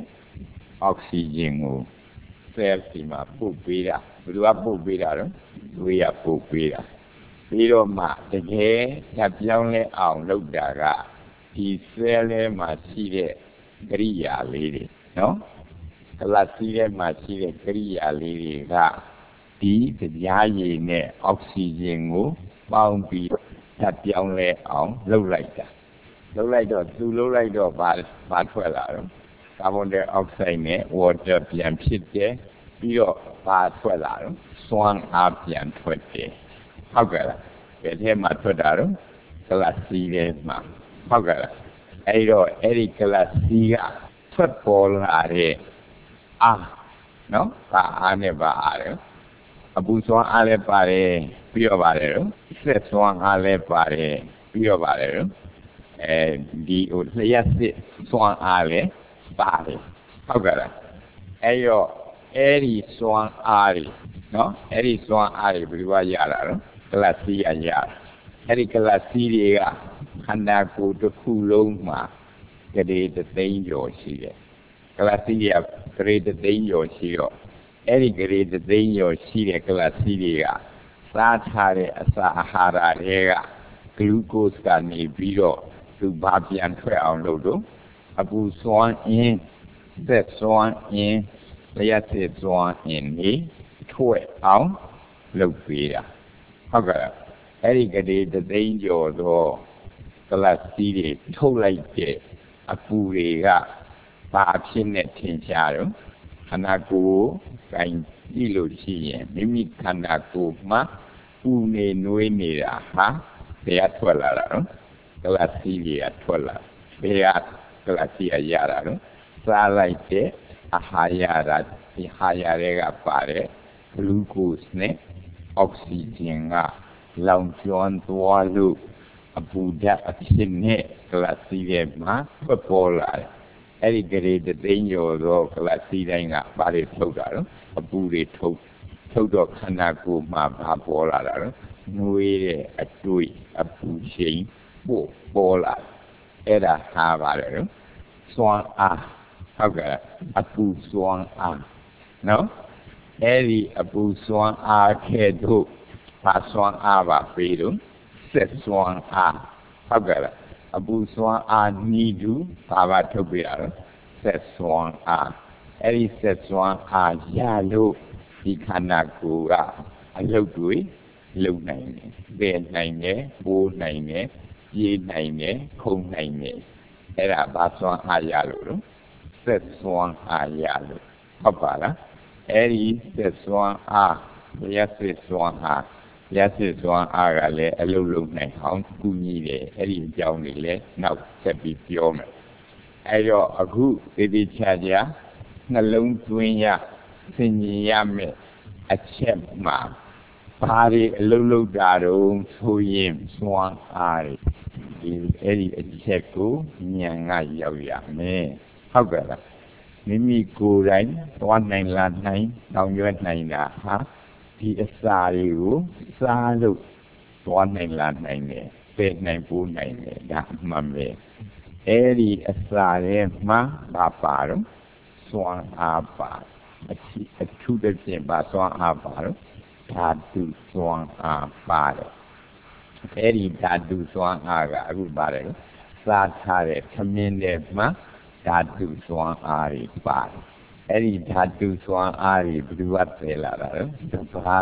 oxygen ကို cell စီမှာပို့ပေးတာဘယ်လိုကပို့ပေးတာတော့ဝေးရပို့ပေးတာပြီးတော့မှတကယ်ညပြောင်းလဲအောင်လုပ်တာကဒီ cell ထဲမှာရှိတဲ့ကရိယာလေးတွေနော်ကလပ်စီထဲမှာရှိတဲ့ကရိယာလေးတွေကဒီတရားရည်နဲ့အောက်ဆီဂျင်ကိုပေါင်းပြီးညပြောင်းလဲအောင်လုပ်လိုက်တာလုပ်လိုက်တော့သူလုပ်လိုက်တော့ဘာဘာထွက်လာတော့ကာဗွန်ဒိုင်အောက်ဆိုက်နဲ့ water ပြန်ဖြစ်တယ်ပြီးတော့ဘာထွက်လာတော့စွမ်းအားပြန်ထွက်တယ်ဟုတ်ကဲ့လားဘယ်ထဲမှာထွက်တာတော့ကလပ်စီထဲမှာဟုတ်ကဲ့လားအဲ့တော့အဲ့ဒီကလပ်စီကထွက်ပေါ်လာတဲ့အားနော်ဘာအားနဲ့ဘာအားလဲအပူစွမ်းအားလည်းပါတယ်ပြီးတော့ပါတယ်တော့ဆက်စွမ်းအားလည်းပါတယ်ပြီးတော့ပါတယ်တော့အဲဒီဟိုလျှက်စစ်စွမ်းအားလည်းပါတယ်ဟုတ်ကဲ့လားအဲ့တော့အဲ့ဒီစွမ်းအားတွေနော်အဲ့ဒီစွမ်းအားတွေဘယ်လိုရတာလဲကလပ်စီရရအဲ့ဒီကလပ်စီတွေကခန္ဓာကိုယ်တစ်ခုလုံးမှာကလေးတစ်သိန်းကျော်ရှိတယ်ကလပ်စီရကလေးတစ်သိန်းကျော်ရှိတော့အဲ့ဒီကလေးတစ်သိန်းကျော်ရှိတဲ့ကလပ်စီတွေကစားထားတဲ့အစာအာဟာရတွေကဂလူးကို့စ်ကနေပြီးတော့သူဘာပြန်ထွက်အောင်လုပ်တော့အပူစွမ်းအင်းသက်စွမ်းအင်းလျှက်စစ်စွမ်းအင်းနေထွက်အောင်လုပ်ပေးတာဟုတ်ကဲ့အဲ့ဒီကလေးတသိန်းကျော်တော့ကလပ်စီတွေထုတ်လိုက်တဲ့အပူတွေကဘာဖြစ်နေထင်ရှားတော့ခန္ဓာကိုယ်ကိုင်ကြည့်လို့ရှိရင်မိမိခန္ဓာကိုယ်မှာပူနေနွေးနေတာဟာဘယ်ကထွက်လာတာနော်ကလပ်စီတွေကထွက်လာဘယ်ကကလပ်စီရရတာနော်စားလိုက်တဲ့အာဟာရဓာတ်ဒီဟာရတွေကပါတယ်ဂလူးကို့စ်နဲ့အောက်ဆီဂျင်ကလောင်ကျွမ်းသွားလို့အပူဓာတ်အဖြစ်နဲ့ကလပ်စီတွေမှာထွက်ပေါ်လာတယ်အဲ့ဒီကလေးတသိန်းကျော်သောကလပ်စီတိုင်းကဘာတွေထုတ်တာတော့အပူတွေထုတ်ထုတ်တော့ခန္ဓာကိုယ်မှာဘာပေါ်လာတာတော့နှွေးတဲ့အတွေ့အပူချိန်ပို့ပေါ်လာအဲ့ဒါဟာပါတယ်နော်စွမ်းအားဟုတ်ကဲ့အပူစွမ်းအားနော်အဲ့ဒီအပူစွမ်းအားခဲ့တို့ဘာစွမ်းအားပါပေးတော့ဆက်စွမ်းအားဟုတ်ကဲ့အပူစွမ်းအားနီးတူဘာပါထုတ်ပေးတာတော့ဆက်စွမ်းအားအဲ့ဒီဆက်စွမ်းအားရလို့ဒီခန္ဓာကိုယ်ကအလုပ်တွေလုပ်နိုင်တယ်၊ပဲနိုင်တယ်၊ပိုးနိုင်တယ်၊ပြေးနိုင်တယ်၊ခုန်နိုင်တယ်အဲ့ဒါဘာစွမ်းအားရလို့တော့ဆက်စွမ်းအားရလို့ဟုတ်ပါလားအဲ့ဒီဆက်စွမ်းအားရဆက်စွမ်းအားရစစ်စွမ်းအားကလည်းအလုပ်လုပ်နိုင်အောင်ကူညီတယ်အဲ့ဒီအကြောင်းတွေလည်းနောက်ဆက်ပြီးပြောမယ်အဲ့တော့အခုဒီဒီချာချာနှလုံးသွင်းရဆင်ញင်ရမယ်အချက်မှာဘာတွေအလုပ်လုပ်တာတော့ဆိုရင်စွမ်းအားဒီအဲ့ဒီအချက်ကိုဉာဏ်ကရောက်ရမယ်ဟုတ်ကဲ့လားမိမိကိုယ်တိုင်သွားနိုင်လာနိုင်တောင်းရွက်နိုင်တာဟာဒီအစာတွေကိုစားလို့သွားနိုင်လာနိုင်တယ်ပဲနိုင်ပိုးနိုင်တယ်ဒါမှန်ပဲအဲ့ဒီအစာတွေမှာဘာပါတော့စွမ်းအားပါအထူးအထူးသဖြင့်ပါစွမ်းအားပါတော့ဓာတုစွမ်းအားပါတယ်အဲ့ဒီဓာတုစွမ်းအားကအခုပါတယ်စားထားတဲ့ခမင်းတွေမှာဓာတုစွမ်းအားတွေပါတယ်အဲ့ဒီဓာတုစွမ်းအားတွေဘယ်သူကသဲလာတာလဲတဘာက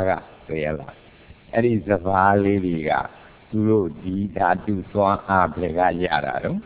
Sayala. Eddie Zavali Liga, Tulu di Datu Swan Aplega Yarado.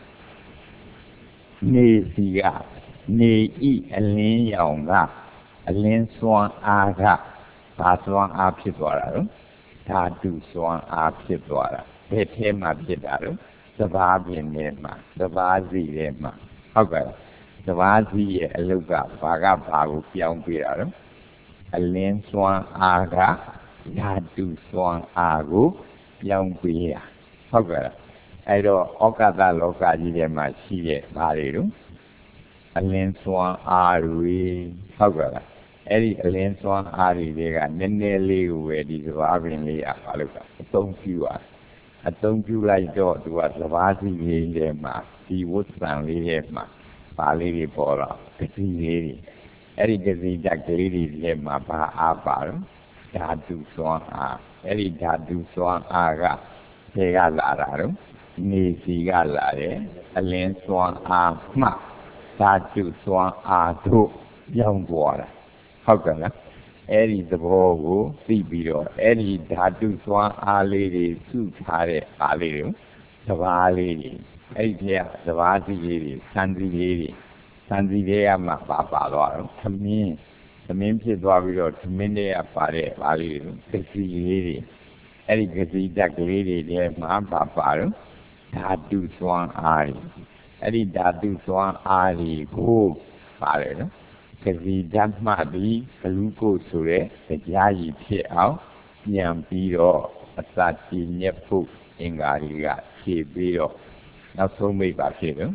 Ne Siga, Ne E Alin Yonga, Alin Swan Aga, Paswan Apidwara, Tatu Swan Apidwara, Petema Pidaro, Savabi Nema, Savazi Nema. Okay. Savazi Luga, Baga Pagu, Young Piraro. Alin Swan Aga, Yadu Swan Agu, young Pia. However, I do Okada Loka Yama Shie Mariru. Alin Swan Ari, however, Eddie Alin Swan Ari, they got Neneli, where these Ravin Apaluka. Don't you are. I don't you like dog to what Savasi Yama, he would sound Yama, Pali Pora, Kasi. Eddie Gazi Jacklady Yema Pa Apar, Tatu Swan A, Eddie Tatu Swan Aga, Pega Lararum, Nisi Galare, Alin Swan A Ma, Tatu Swan A two, young water. However, Eddie the Bogu, Sibiro, Eddie Tatu Swan A lady, Sutare Aliru, Savali, Eddie Savasi lady, Sandy lady. Sandia Mapapa, to me, the Mimpi Dwarrior, to many a party, value, Kasi lady, Eddie Jack lady, dear Mapapa, Tatu Swan Ari, Eddie Tatu Swan Ari, go, father, Kasi Jack Madi, Kaluko Sure, the Yayi Pit out, Yam Piro, a Sati Nepu, Ingariga, Kibiro, not so many back here.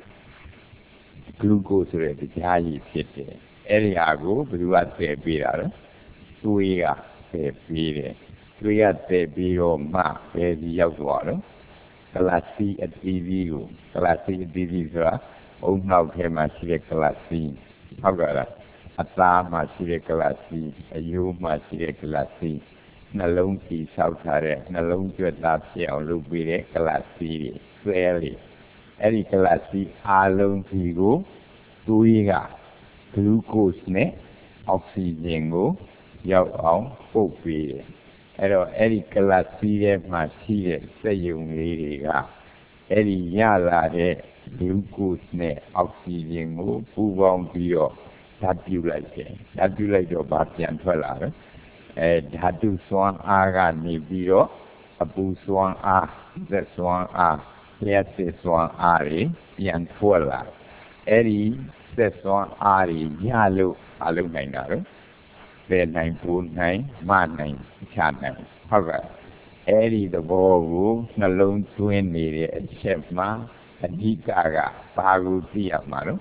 Glucose rate, the high city. Eriago, Blua Pira, Suia, Pire, Suia Piro, Ma, Pedi Yaguaro, Galassi at Evu, Galassi at Divisa, O now came a Sire Galassi, Pagara, Ata Masire Galassi, a U Masire Galassi, Nalonki Southare, Nalonki Lapia, Lubire Galassi, Fairly. Eddie Galassi, Alon Figo, Tuiga, Glucose net, Oxygen go, Yao Ao, Pope. Eddie Galassi, Masire, say you Liga. Eddie Yala, Glucose net, Oxygen go, Puvon Bio, that you like it. That you like your Bastian Twellar. And Hadu Swan Aga Nibiro, Abu Swan Ah, the Swan Ah. Yes, this one Ari, Yan Fuala. Eddie, this one Ari, Yalu, Aluminaro. Their nine food nine, man nine, chan nine. However, Eddie the ball, Nalone twin needed, Chefma, and Hikaga, Pagu Tiamaro.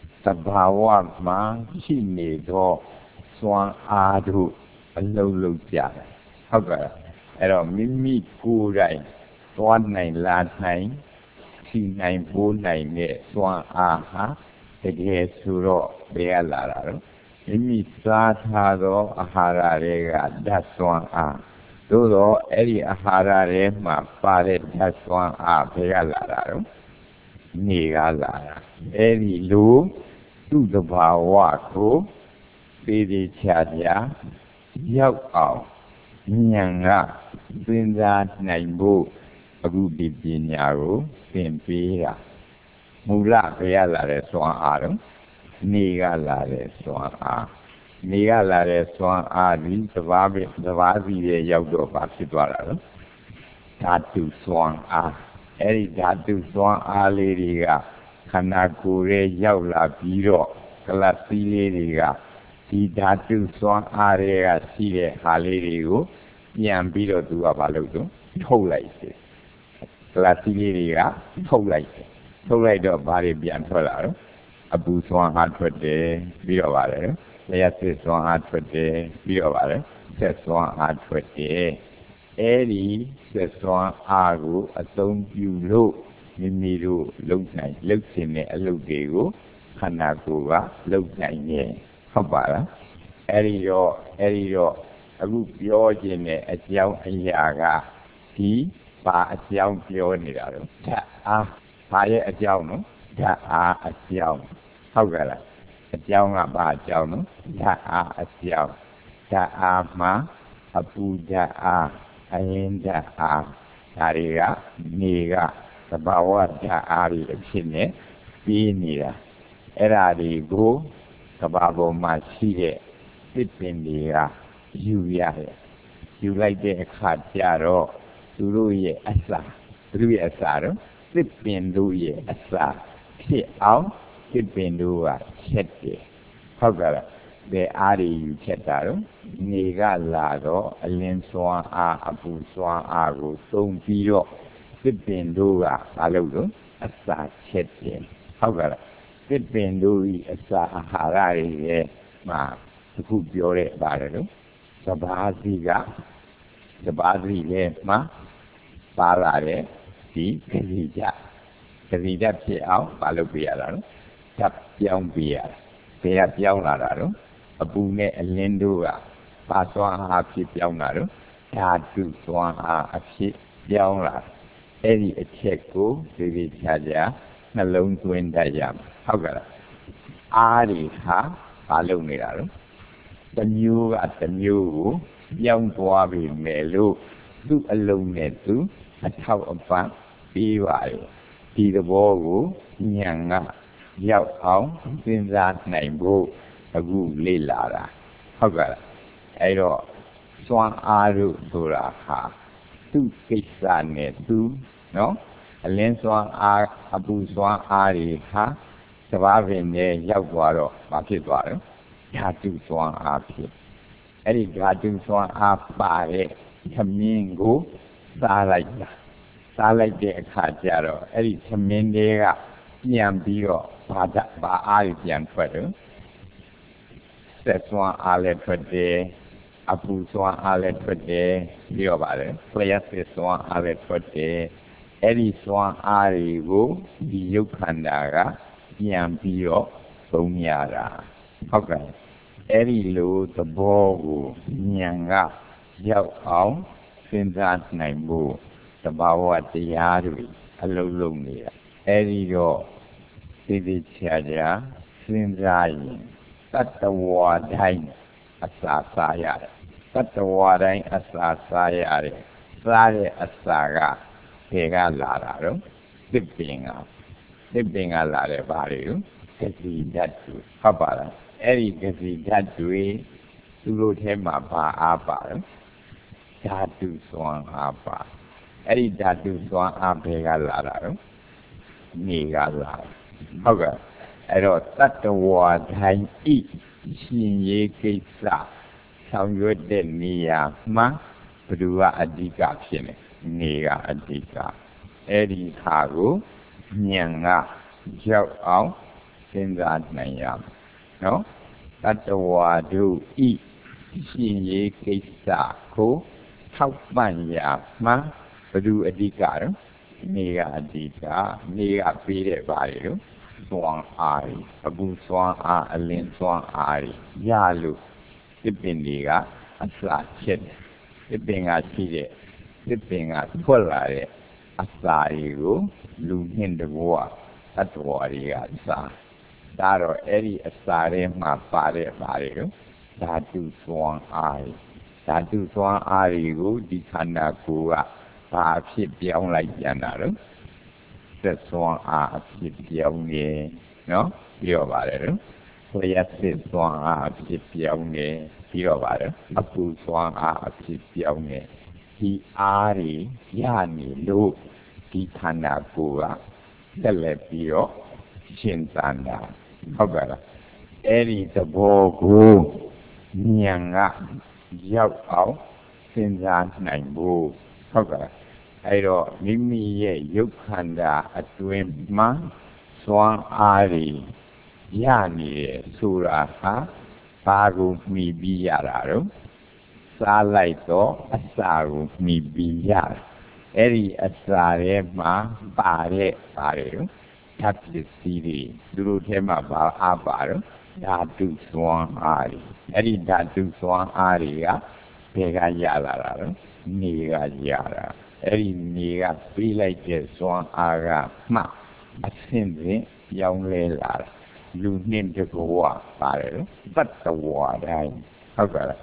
Sabawa ma, she needs all Swan Adu, a low low jar. However, at a mimi cool right. One nine last nine, two nine four nine net, one aha, the gas to bear ladder. Imi Satado Ahara Rega, that's one ah. Dodo Eddie Ahara Rema, Pare, that's one ah, bear ladder. Niga ladder. Eddie Lou, to the Bawako, Bidi Chadia, Yao out, Nyanga, Binda Naibu. Abu Bibinyaro, Pimpira, Mula Reala Swan Adam, Niga Lare Swan A. Niga Lare Swan A, the Vavi, the Vavi Yaudo Pasitwara, Tatu Swan A. Eddie Tatu Swan A Liga, Kanakure Yaula Biro, Kalasili Liga, the Tatu Swan A Rega Sile Halirigo, Yambiro to Avaludo, told like this. Classifica, so like so like the body beyond solar. A boost one hard for the beer water. They are this one hard for the beer water. That's one hard for the Eddie, that's one argo, a don't you look. Mimiru, look like, looks in it, a look ego, Hanakuga, look like me. How about Eddie, your Eddie, your a look your in it, a young yaga. He Ba a young pioneer. Ah, Paya a young, that are a young. However, a young about young, that are a young, that are ma, အပူဓာတ်အားအရင်ဓာတ်အားဒါတွေကနေကသဘာဝဓာတ်အားတွေအဖြစ်နဲ့ပြီးနေတာအဲ့ဒါတွေကိုကဘာပေါ်မှာရှိတဲ့သစ်ပင်တွေကယူရတယ်ယူလိုက်တဲ့အခါကျတော့သူတို့ရဲ့အစာသူတို့ရဲ့အစာတော့သစ်ပင်တို့ရဲ့အစာဖြစ်အောင်သစ်ပင်တို့ကချက်တယ်ဟုတ်ကဲ့လားဘယ်အားတွေယူချက်တာတော့နေကလာတော့အလင်းစွမ်းအားအပူစွမ်းအားကိုသုံးပြီးတော့သစ်ပင်တို့ကမလုပ်လို့အစာချက်တယ်ဟုတ်ကဲ့လားသစ်ပင်တို့ဤအစာအာဟာရတွေရဲ့မှာအခုပြောတဲ့ပါတယ်လို့စဘာစီကစဘာစီရဲ့မှာပါလာတဲ့ဒီခရီးကြခရီးကြဖြစ်အောင်မလုပ်ပြရတာလို့ဓာတ်ပြောင်းပြရတာဘယ်ကပြောင်းလာတာတော့အပူနဲ့အလင်းတို့ကပါစွမ်းအားဖြစ်ပြောင်းလာတော့ဓာတုစွမ်းအားအဖြစ်ပြောင်းလာအဲ့ဒီအချက်ကိုဒီဒီချာချာနှလုံးသွင်းတတ်ရမှာဟုတ်ကဲ့လားအားတွေဟာမလုပ်နေတာတော့တစ်မျိုးကတစ်မျိုးကိုပြောင်းသွားပြီမယ်လို့သူ့အလုံးနဲ့သူအထောက်အပံ့ပေးပါရဲ့ဒီသဘောကိုဉာဏ်ကရောက်အောင်စဉ်းစားနိုင်ဖို့အခုလေ့လာတာဟုတ်ကဲ့လားအဲ့တော့စွမ်းအားတို့ဆိုတာဟာသူ့ကိစ္စနဲ့သူနော်အလင်းစွမ်းအားအပူစွမ်းအားတွေဟာသဘာဝနဲ့ရောက်သွားတော့မဖြစ်သွားတော့ဓာတုစွမ်းအားဖြစ်အဲ့ဒီဓာတုစွမ်းအားပါတဲ့သမင်းကိုစားလိုက်တာစားလိုက်တဲ့အခါကျတော့အဲ့ဒီသမင်းတွေကပြန်ပြီးတော့ဘာဓာတ်ဘာအားတွေပြန်ထွက်တော့ဆက်စွမ်းအားလည်းထွက်တယ်အပူစွမ်းအားလည်းထွက်တယ်ပြီးတော့ပါတယ်လျှက်စစ်စွမ်းအားလည်းထွက်တယ်အဲ့ဒီစွမ်းအားတွေကိုဒီယုတ်ခန္ဓာကပြန်ပြီးတော့သုံးရတာဟုတ်ကဲ့အဲ့ဒီလိုသဘောကိုဉာဏ်ကရောက်အောင်စဉ်းစားနိုင်ဖို့သဘာဝတရားတွေအလုံးလုံးနေတာအဲ့ဒီတော့သိသိချာချာစဉ်းစားရင်တတ္တဝါတိုင်းအစာစားရတယ်တတ္တဝါတိုင်းအစာစားရတယ်စားတဲ့အစာကဘယ်ကလာတာတော့သစ်ပင်ကသစ်ပင်ကလာတဲ့ဘာတွေကစီဓာတ်တွေဟုတ်ပါလားအဲ့ဒီကစီဓာတ်တွေသူတို့ထဲမှာဘာအားပါတော့ဓာတုစွမ်းအားပါအဲ့ဒီဓာတုစွမ်းအားဘယ်ကလာတာတော့နေကလာဟုတ်ကဲ့အဲ့တော့တတ္တဝါတိုင်းဤရှင်ရေးကိစ္စဆောင်ရွက်တဲ့နေရာမှာဘယ်သူကအဓိကဖြစ်နေနေကအဓိကအဲ့ဒီခါကိုဉာဏ်ကရောက်အောင်စဉ်းစားနိုင်ရမယ်နော်တတ္တဝါတို့ဤရှင်ရေးကိစ္စကိုထောက်ပံ့ရမှာဘယ်သူအဓိကတော့နေကအဓိကနေကပေးတဲ့ဘာတွေလို့စွမ်းအားအပူစွမ်းအားအလင်းစွမ်းအားရလို့သစ်ပင်တွေကအစာချက်သစ်ပင်ကရှိတဲ့သစ်ပင်ကထွက်လာတဲ့အစာတွေကိုလူနှင့်တဘောတတ္တဝါတွေကအစာဒါတော့အဲ့ဒီအစာတွေမှာပါတဲ့ဘာတွေလို့ဓာတုစွမ်းအားဓာတုစွမ်းအားတွေကိုဒီခန္ဓာကိုယ်ကဘာဖြစ်ပြောင်းလိုက်ပြန်တာလို့သက်စွမ်းအားအဖြစ်ပြောင်းနေနော်ပြောပါတယ်လို့လျှက်စစ်စွမ်းအားအဖြစ်ပြောင်းနေပြီးတော့ပါတယ်အပူစွမ်းအားအဖြစ်ပြောင်းနေဒီအားတွေရနေလို့ဒီခန္ဓာကိုယ်ကတက်လက်ပြီးတော့ရှင်းသန်တာဟုတ်ကဲ့လားအဲ့ဒီသဘောကိုဉာဏ်ကရောက်အောင်စဉ်းစားနိုင်ဖို့ဟုတ်ကဲ့အဲ့တော့မိမိရဲ့ယုတ်ခန္ဓာအတွင်းမှာစွမ်းအားတွေရနေတယ်ဆိုတာဟာဘာကိုမှီပြီးရတာတော့စားလိုက်တော့အစာကိုမှီပြီးရတယ်အဲ့ဒီအစာထဲမှာပါတဲ့ပါတွေဓာတ်ပစ္စည်းတွေသူတို့ထဲမှာဘာအားပါတော့ဓာတုစွမ်းအားတွေအဲ့ဒီဓာတုစွမ်းအားတွေကဘယ်ကရလာတာတော့နေကရတာအဲ့ဒီနေကပြီးလိုက်တဲ့စွမ်းအားကမှအဆင့်ဖြင့်ပြောင်းလဲလာတာလူနှင့်တကောပါတယ်တတ္တဝါတိုင်းဟုတ်ကဲ့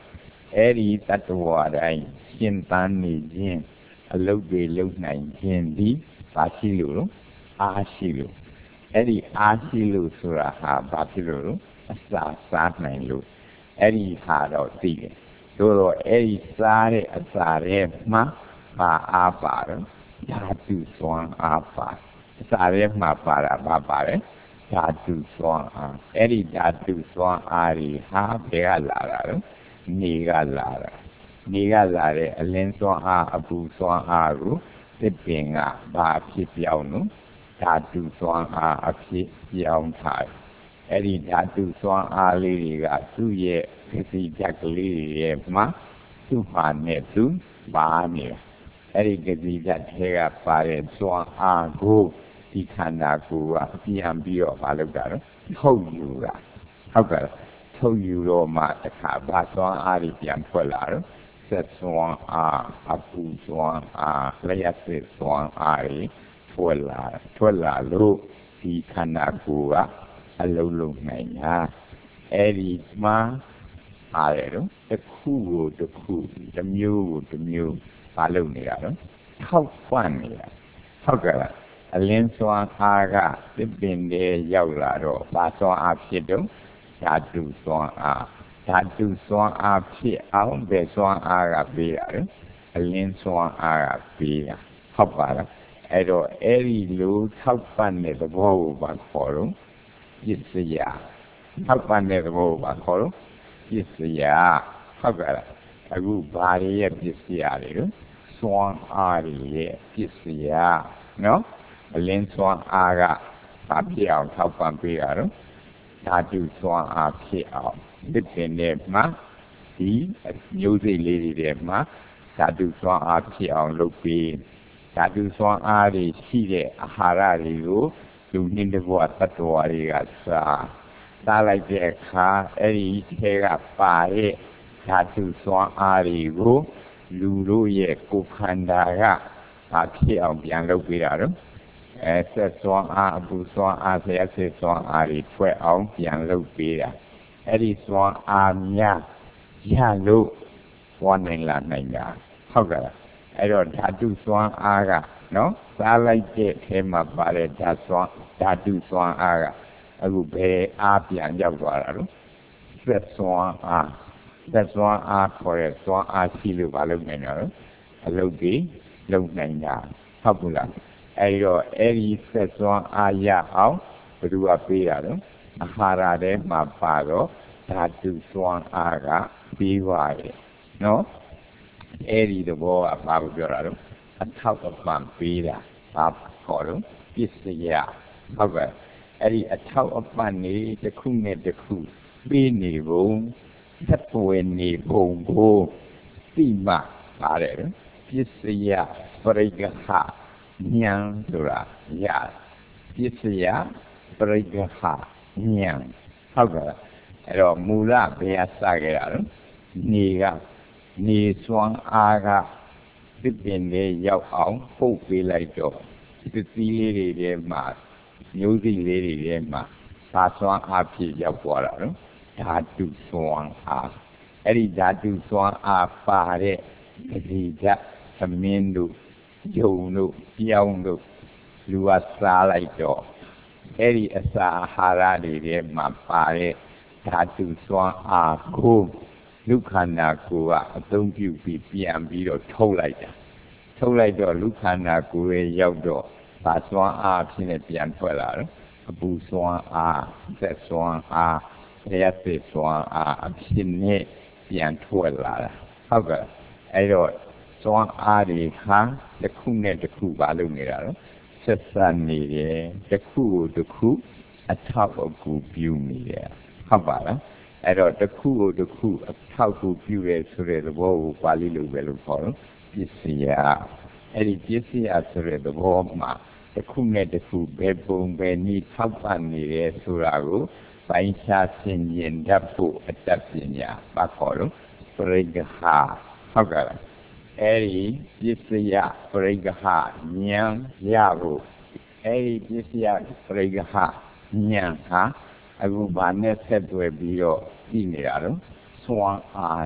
Eri Tatuarai, Shintani Jin, a Lobe Lugna Jin di, Basilu, Asilu. Eri Asilu Suraha Basilu, a Sa Satnai Lu. Eri Hado Tige. Dolo Eri Sare Asare Ma, Ma Apara, Yatu Swan Apa. Sare Ma Para Babare, Yatu Swan A. Eri Yatu Swan Ari Ha Bealara. နေကလာတာနေကလာတဲ့အလင်းစွမ်းအားအပူစွမ်းအားကိုသစ်ပင်ကဘာဖြစ်ပြောင်းလို့ဓာတုစွမ်းအားအဖြစ်ပြောင်းထားအဲ့ဒီဓာတုစွမ်းအားလေးတွေကသူ့ရဲ့ပစ္စည်းဓာတ်ကလေးတွေရဲ့မှာသူ့မှာနဲ့သူပါနေတာအဲ့ဒီပစ္စည်းဓာတ်ထဲကပါတဲ့စွမ်းအားကိုဒီခန္ဓာကိုယ်ကပြန်ပြီးတော့မလုပ်တာတော့ထုတ်ယူတာဟုတ်ကဲ့ထုတ်ယူတော့မှတခါဘာစွမ်းအားတွေပြန်ထွက်လာတော့ဆက်စွမ်းအားအပူစွမ်းအားလျှက်စစ်စွမ်းအားတွေထွက်လာထွက်လာလို့ဒီခန္ဓာကိုယ်ကအလုံးလုံးနိုင်တာအဲ့ဒီမှာအားရတော့တစ်ခုကိုတစ်ခုတစ်မျိုးကိုတစ်မျိုးမလုပ်နေတာတော့ထောက်ပံ့နေတာဟုတ်ကဲ့လားအလင်းစွမ်းအားကသစ်ပင်တွေရောက်လာတော့ဘာစွမ်းအားဖြစ်တော့ဓာတုစွမ်းအားဓာတုစွမ်းအားဖြစ်အောင်ဘယ်စွမ်းအားကပေးရတယ်အလင်းစွမ်းအားကပေးတာဟုတ်ပါလားအဲ့တော့အဲ့ဒီလိုထောက်ပံ့တဲ့သဘောကိုပါခေါ်တော့ပစ္စယထောက်ပံ့တဲ့သဘောကိုပါခေါ်တော့ပစ္စယဟုတ်ကဲ့လားအခုဘာတွေရဲ့ပစ္စယတွေလဲစွမ်းအားတွေရဲ့ပစ္စယနော်အလင်းစွမ်းအားကဘာဖြစ်အောင်ထောက်ပံ့ပေးရတော့ဓာတုစွမ်းအားဖြစ်အောင်ဒီပင်နဲ့မှဒီမျိုးစိတ်လေးတွေထဲမှာဓာတုစွမ်းအားဖြစ်အောင်လုပ်ပြီးဓာတုစွမ်းအားတွေရှိတဲ့အာဟာရတွေကိုလူနှင်းတဘဝတ attva တွေကစားစားလိုက်တဲ့အခါအဲ့ဒီထဲကပါတဲ့ဓာတုစွမ်းအားတွေကိုလူတို့ရဲ့ကိုယ်ခန္ဓာကဘာဖြစ်အောင်ပြန်လုပ်ပေးတာတော့အဲဆက်စွမ်းအားအပူစွမ်းအားဆရာစစ်စွမ်းအားတွေထွက်အောင်ပြန်လုပ်ပေးတာအဲ့ဒီစွမ်းအားများရလို့ပွားနိုင်လာနိုင်တာဟုတ်ကဲ့လားအဲ့တော့ဓာတုစွမ်းအားကနော်စားလိုက်တဲ့အထဲမှာပါတဲ့ဓာတ်စွမ်းဓာတုစွမ်းအားကအခုဘယ်အားပြန်ရောက်သွားတာလို့ဆက်စွမ်းအားဆက်စွမ်းအားခေါ်တဲ့စွမ်းအားရှိလို့မလုပ်နိုင်တော့အလုပ်ကြီးလုပ်နိုင်တာဟုတ်ဘူးလားအဲ့တော့အဲ့ဒီဆက်စွမ်းအားရအောင်ဘယ်သူကပေးတာလဲအာဟာရထဲမှာပါတော့ဓာတုစွမ်းအားကပြီးသွားတယ်နော်အဲ့ဒီသဘောကဘာကိုပြောတာလဲအထောက်အပံ့ပေးတာဘာခေါ်တော့ပစ္စယဟုတ်ကဲ့အဲ့ဒီအထောက်အပံ့နေတစ်ခုနဲ့တစ်ခုပေးနေဖို့သက်ဝင်နေပုံကိုသိမှပါတယ်ပစ္စယပရိက္ခဉာဏ်ဆိုတာရပစ္စယပရိက္ခဉာဏ်ဟုတ်ကဲ့အဲ့တော့မူလဘယ်အစခဲ့တာလဲနေကနေစွမ်းအားကသစ်ပင်လေးရောက်အောင်ပုတ်ပေးလိုက်တော့သစ်သီးလေးတွေထဲမှာမျိုးစိလေးတွေထဲမှာသာစွမ်းအားဖြစ်ရောက်သွားတာနော်ဓာတုစွမ်းအားအဲ့ဒီဓာတုစွမ်းအားပါတဲ့ဒီဓာတ်သမင်းတို့ယုံတို့ပြောင်းတို့လူကစားလိုက်တော့အဲ့ဒီအစာအာဟာရတွေထဲမှာပါတဲ့ဓာတုစွမ်းအားကိုလူခန္ဓာကိုယ်ကအသုံးပြုပြီးပြန်ပြီးတော့ထုတ်လိုက်တာထုတ်လိုက်တော့လူခန္ဓာကိုယ်ရဲ့ရောက်တော့ဗာစွမ်းအားဖြစ်နေပြန်ထွက်လာတော့အပူစွမ်းအားသက်စွမ်းအားရသက်စွမ်းအားအဖြစ်နဲ့ပြန်ထွက်လာတာဟုတ်ကဲ့အဲ့တော့စွမ်းအားတွေဟာတစ်ခုနဲ့တစ်ခုပါလို့နေတာတော့ဆက်စပ်နေတယ်တစ်ခုကိုတစ်ခုအထောက်အကူပြုနေတယ်ဟုတ်ပါလားအဲ့တော့တစ်ခုကိုတစ်ခုအထောက်အကူပြုရဲဆိုတဲ့သဘောကိုပါဠိလိုပဲလို့ခေါ်တော့ပစ္စယအဲ့ဒီပစ္စယဆိုတဲ့သဘောမှာတစ်ခုနဲ့တစ်ခုဘယ်ပုံဘယ်နည်းထောက်ပံ့နေတယ်ဆိုတာကိုပိုင်းခြားဆင်ခြင်တတ်ဖို့အတတ်ပညာပါခေါ်တော့ပရိက္ခဟုတ်ကဲ့အဲ့ဒီပစ္စယပရိက္ခဉာဏ်ရဖို့အဲ့ဒီပစ္စယပရိက္ခဉာဏ်ဟာအခုဘာနဲ့ဆက်သွယ်ပြီးတော့ကြည့်နေတာတော့စွမ်းအားနဲ့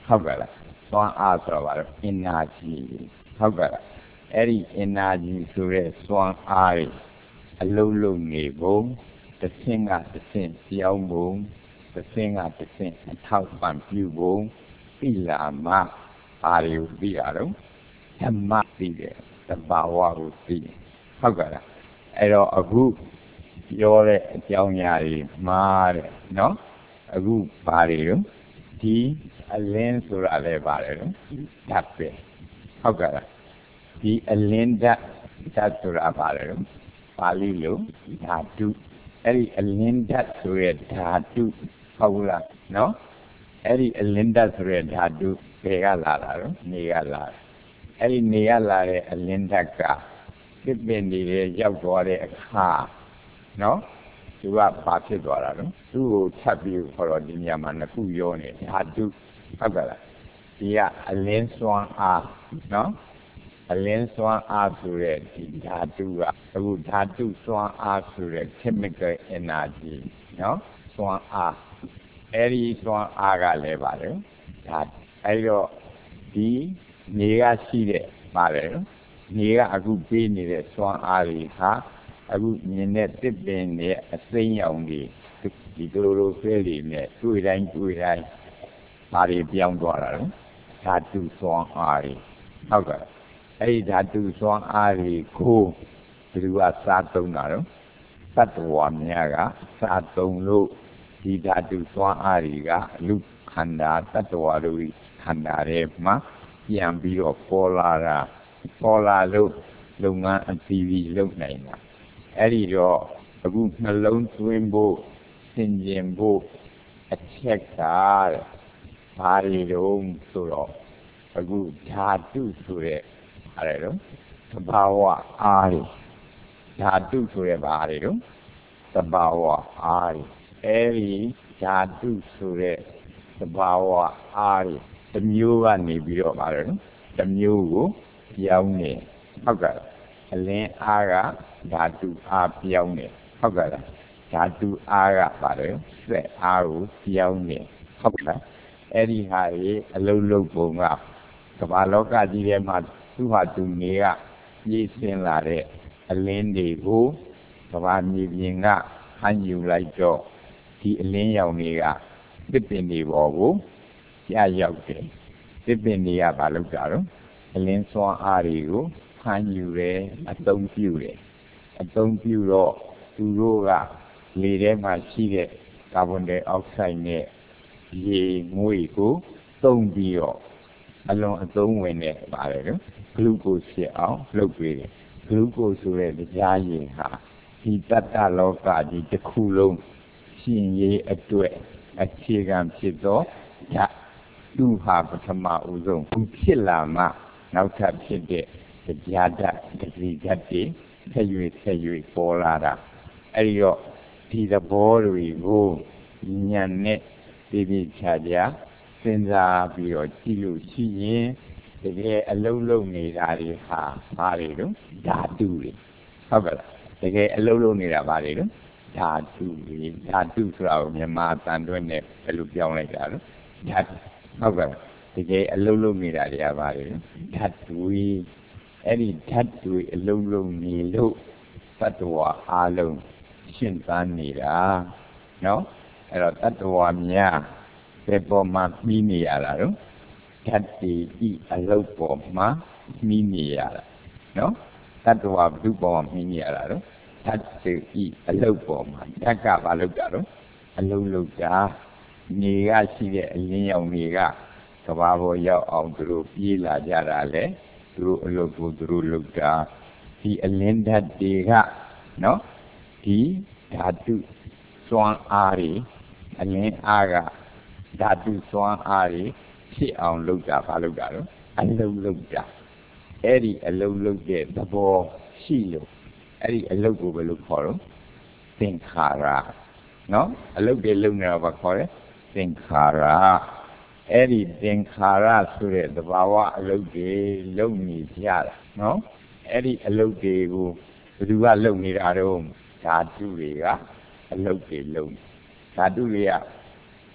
ဟုတ်ကဲ့လားစွမ်းအားဆိုတော့ဘာလဲ energy ဟုတ်ကဲ့လားအဲ့ဒီ energy ဆိုတဲ့စွမ်းအားတွေအလုံးလုံးနေပုံတစ်ဆင့်ကတစ်ဆင့်ပြောင်းပုံတစ်ဆင့်ကတစ်ဆင့်အထောက်ပံ့ပြုပုံသိလာမှအားတွေကိုသိရတော့ဓမ္မသိတယ်သဘာဝကိုသိဟုတ်ကဲ့လားအဲ့တော့အခုပြောတဲ့အကြောင်းအရာတွေမှားတယ်နော်အခုဘာတွေလဲဒီအလင်းဆိုတာလည်းပါတယ်နော်ဓာတ်ပဲဟုတ်ကဲ့လားဒီအလင်းဓာတ်ဓာတ်ဆိုတာပါတယ်နော်ပါဠိလိုဓာတုအဲ့ဒီအလင်းဓာတ်ဆိုတဲ့ဓာတုဟုတ်လားနော်အဲ့ဒီအလင်းဓာတ်ဆိုတဲ့ဓာတုဘယ်ကလာတာလဲနေကလာအဲ့ဒီနေကလာတဲ့အလင်းဓာတ်ကပြစ်ပင်နေတဲ့ရောက်သွားတဲ့အခါနော်သူကဘာဖြစ်သွားတာလဲသူ့ကိုထပ်ပြီးခေါ်တော့ဒီညမှာနှစ်ခုရောနေဓာတုဟုတ်ကဲ့လားဒီကအလင်းစွမ်းအားနော်အလင်းစွမ်းအားဆိုတဲ့ဒီဓာတုကအခုဓာတုစွမ်းအားဆိုတဲ့ chemical energy နော်စွမ်းအားအဲ့ဒီစွမ်းအားကလည်းပါတယ်ဓာတ်အဲ့တော့ဒီနေကရှိတဲ့ပါတယ်နေကအခုပေးနေတဲ့စွမ်းအားတွေဟာအခုမြင်တဲ့တစ်ပင်နဲ့အစိမ်းရောင်တွေဒီကလိုလိုဆွဲတွေနဲ့တွေ့တိုင်းတွေ့တိုင်းဘာတွေပြောင်းသွားတာလဲဓာတုစွမ်းအားတွေဟုတ်ကဲ့အဲ့ဒီဓာတုစွမ်းအားတွေကိုဘယ်သူကစားသုံးတာလဲသတ္တဝါများကစားသုံးလို့ဒီဓာတုစွမ်းအားတွေကလူခန္ဓာသတ္တဝါတို့ခန္ဓာတွေမှာပြန်ပြီးတော့ပေါ်လာတာပေါ်လာလို့လုပ်ငန်းအသီးသီးလုပ်နိုင်တာအဲ့ဒီတော့အခုနှလုံးသွင်းဖို့ဆင်ခြင်ဖို့အချက်ကဘာတွေတုံးဆိုတော့အခုဓာတုဆိုတဲ့အဲ့ဒါတော့သဘာဝအားတွေဓာတုဆိုတဲ့ဘာတွေတော့သဘာဝအားတွေအဲ့ဒီဓာတုဆိုတဲ့သဘာဝအားတွေတစ်မျိုးကနေပြီးတော့ပါတော့တစ်မျိုးကိုပြောင်းနေဟုတ်ကဲ့အလင်းအားကဓာတုအားပြောင်းနေဟုတ်ကဲ့လားဓာတုအားကပါတယ်စက်အားကိုပြောင်းနေဟုတ်ကဲ့အဲ့ဒီဟာကြီးအလုံးလုံးပုံကကမ္ဘာလောကကြီးထဲမှာသူ့ဟာသူနေကပြည်စင်လာတဲ့အလင်းတွေကိုကမ္ဘာမြေပြင်ကဟန်ယူလိုက်တော့ဒီအလင်းရောင်တွေကသစ်ပင်တွေပေါ်ကိုကြာရောက်တယ်သစ်ပင်တွေကဘာလုပ်ကြတော့အလင်းစွမ်းအားတွေကိုဟန်ယူတယ်အသုံးပြုတယ်အသုံးပြုတော့သူတို့ကလေထဲမှာရှိတဲ့ကာဗွန်ဒိုင်အောက်ဆိုဒ်နဲ့ရေငွေ့ကိုသုံးပြီးတော့အလွန်အသုံးဝင်တဲ့ပါတယ်နော်ဂလူကိုစ်ဖြစ်အောင်လုပ်ပေးတယ်ဂလူကိုစ်ဆိုတဲ့တရားရည်ဟာဒီတတ္တလောကကြီးတစ်ခုလုံးရှင်ရေးအတွက်အခြေခံဖြစ်သောဓာတ်သူဟာပထမဦးဆုံးသူဖြစ်လာမှနောက်ထပ်ဖြစ်တဲ့တရားဓာတ်တတိဓာတ်တွေဆက်ရွေ့ဆက်ရွေ့ပေါ်လာတာအဲ့ဒီတော့ဒီသဘောတွေကိုဉာဏ်နဲ့ပြည့်ပြည့်ချာချာစဉ်းစားပြီးတော့ကြည့်လို့ရှိရင်တကယ်အလုံးလုံးနေတာတွေဟာဘာတွေလို့ဓာတုတွေဟုတ်ကဲ့လားတကယ်အလုံးလုံးနေတာဘာတွေလို့ဓာတုတွေဓာတုဆိုတာကိုမြန်မာတန်တွဲနဲ့ဘယ်လိုပြောင်းလိုက်တာလဲဓာတ်ဟုတ်ကဲ့တကယ်အလုံးလုံးနေတာတွေကဘာတွေလဲဓာတ်တွေအဲ့ဒီဓာတ်တွေအလုံးလုံးနေလို့သတ္တဝါအလုံးရှင်းသန်းနေတာနော်အဲ့တော့တတ္တဝါများဘယ်ပေါ်မှာပြီးနေရတာတော့ဓာတ်တွေဤအလုံးပေါ်မှာပြီးနေရတာနော်တတ္တဝါဘုပေါ်မှာပြီးနေရတာတော့ဓာတ်တွေဤအလုံးပေါ်မှာဓာတ်ကဘာလုပ်တာတော့အလုံးလုံးတာနေကရှိတဲ့အလင်းရောင်တွေကကဘာပေါ်ရောက်အောင်သူတို့ပြေးလာကြတာလေသူတို့အလုပ်ကိုသူတို့လုပ်တာဒီအလင်းဓာတ်တွေကနော်ဒီဓာတုစွမ်းအားတွေအလင်းအားကဓာတုစွမ်းအားတွေဖြစ်အောင်လုပ်တာဘာလုပ်တာတော့အလုံးလုပ်တာအဲ့ဒီအလုံးလုပ်တဲ့သဘောရှိလို့အဲ့ဒီအလုံးကိုဘယ်လိုခေါ်တော့သင်္ခါရနော်အလုံးတွေလုံးနေတာဘာခေါ်လဲသင်္ခါရအဲ့ဒီသင်္ခါရဆိုတဲ့သဘာဝအလုံးတွေလုံးနေကြတာနော်အဲ့ဒီအလုံးတွေကိုဘယ်သူကလုံးနေတာတော့ဓာတုတွေကအလုံးတွေလုံးဓာတုတွေက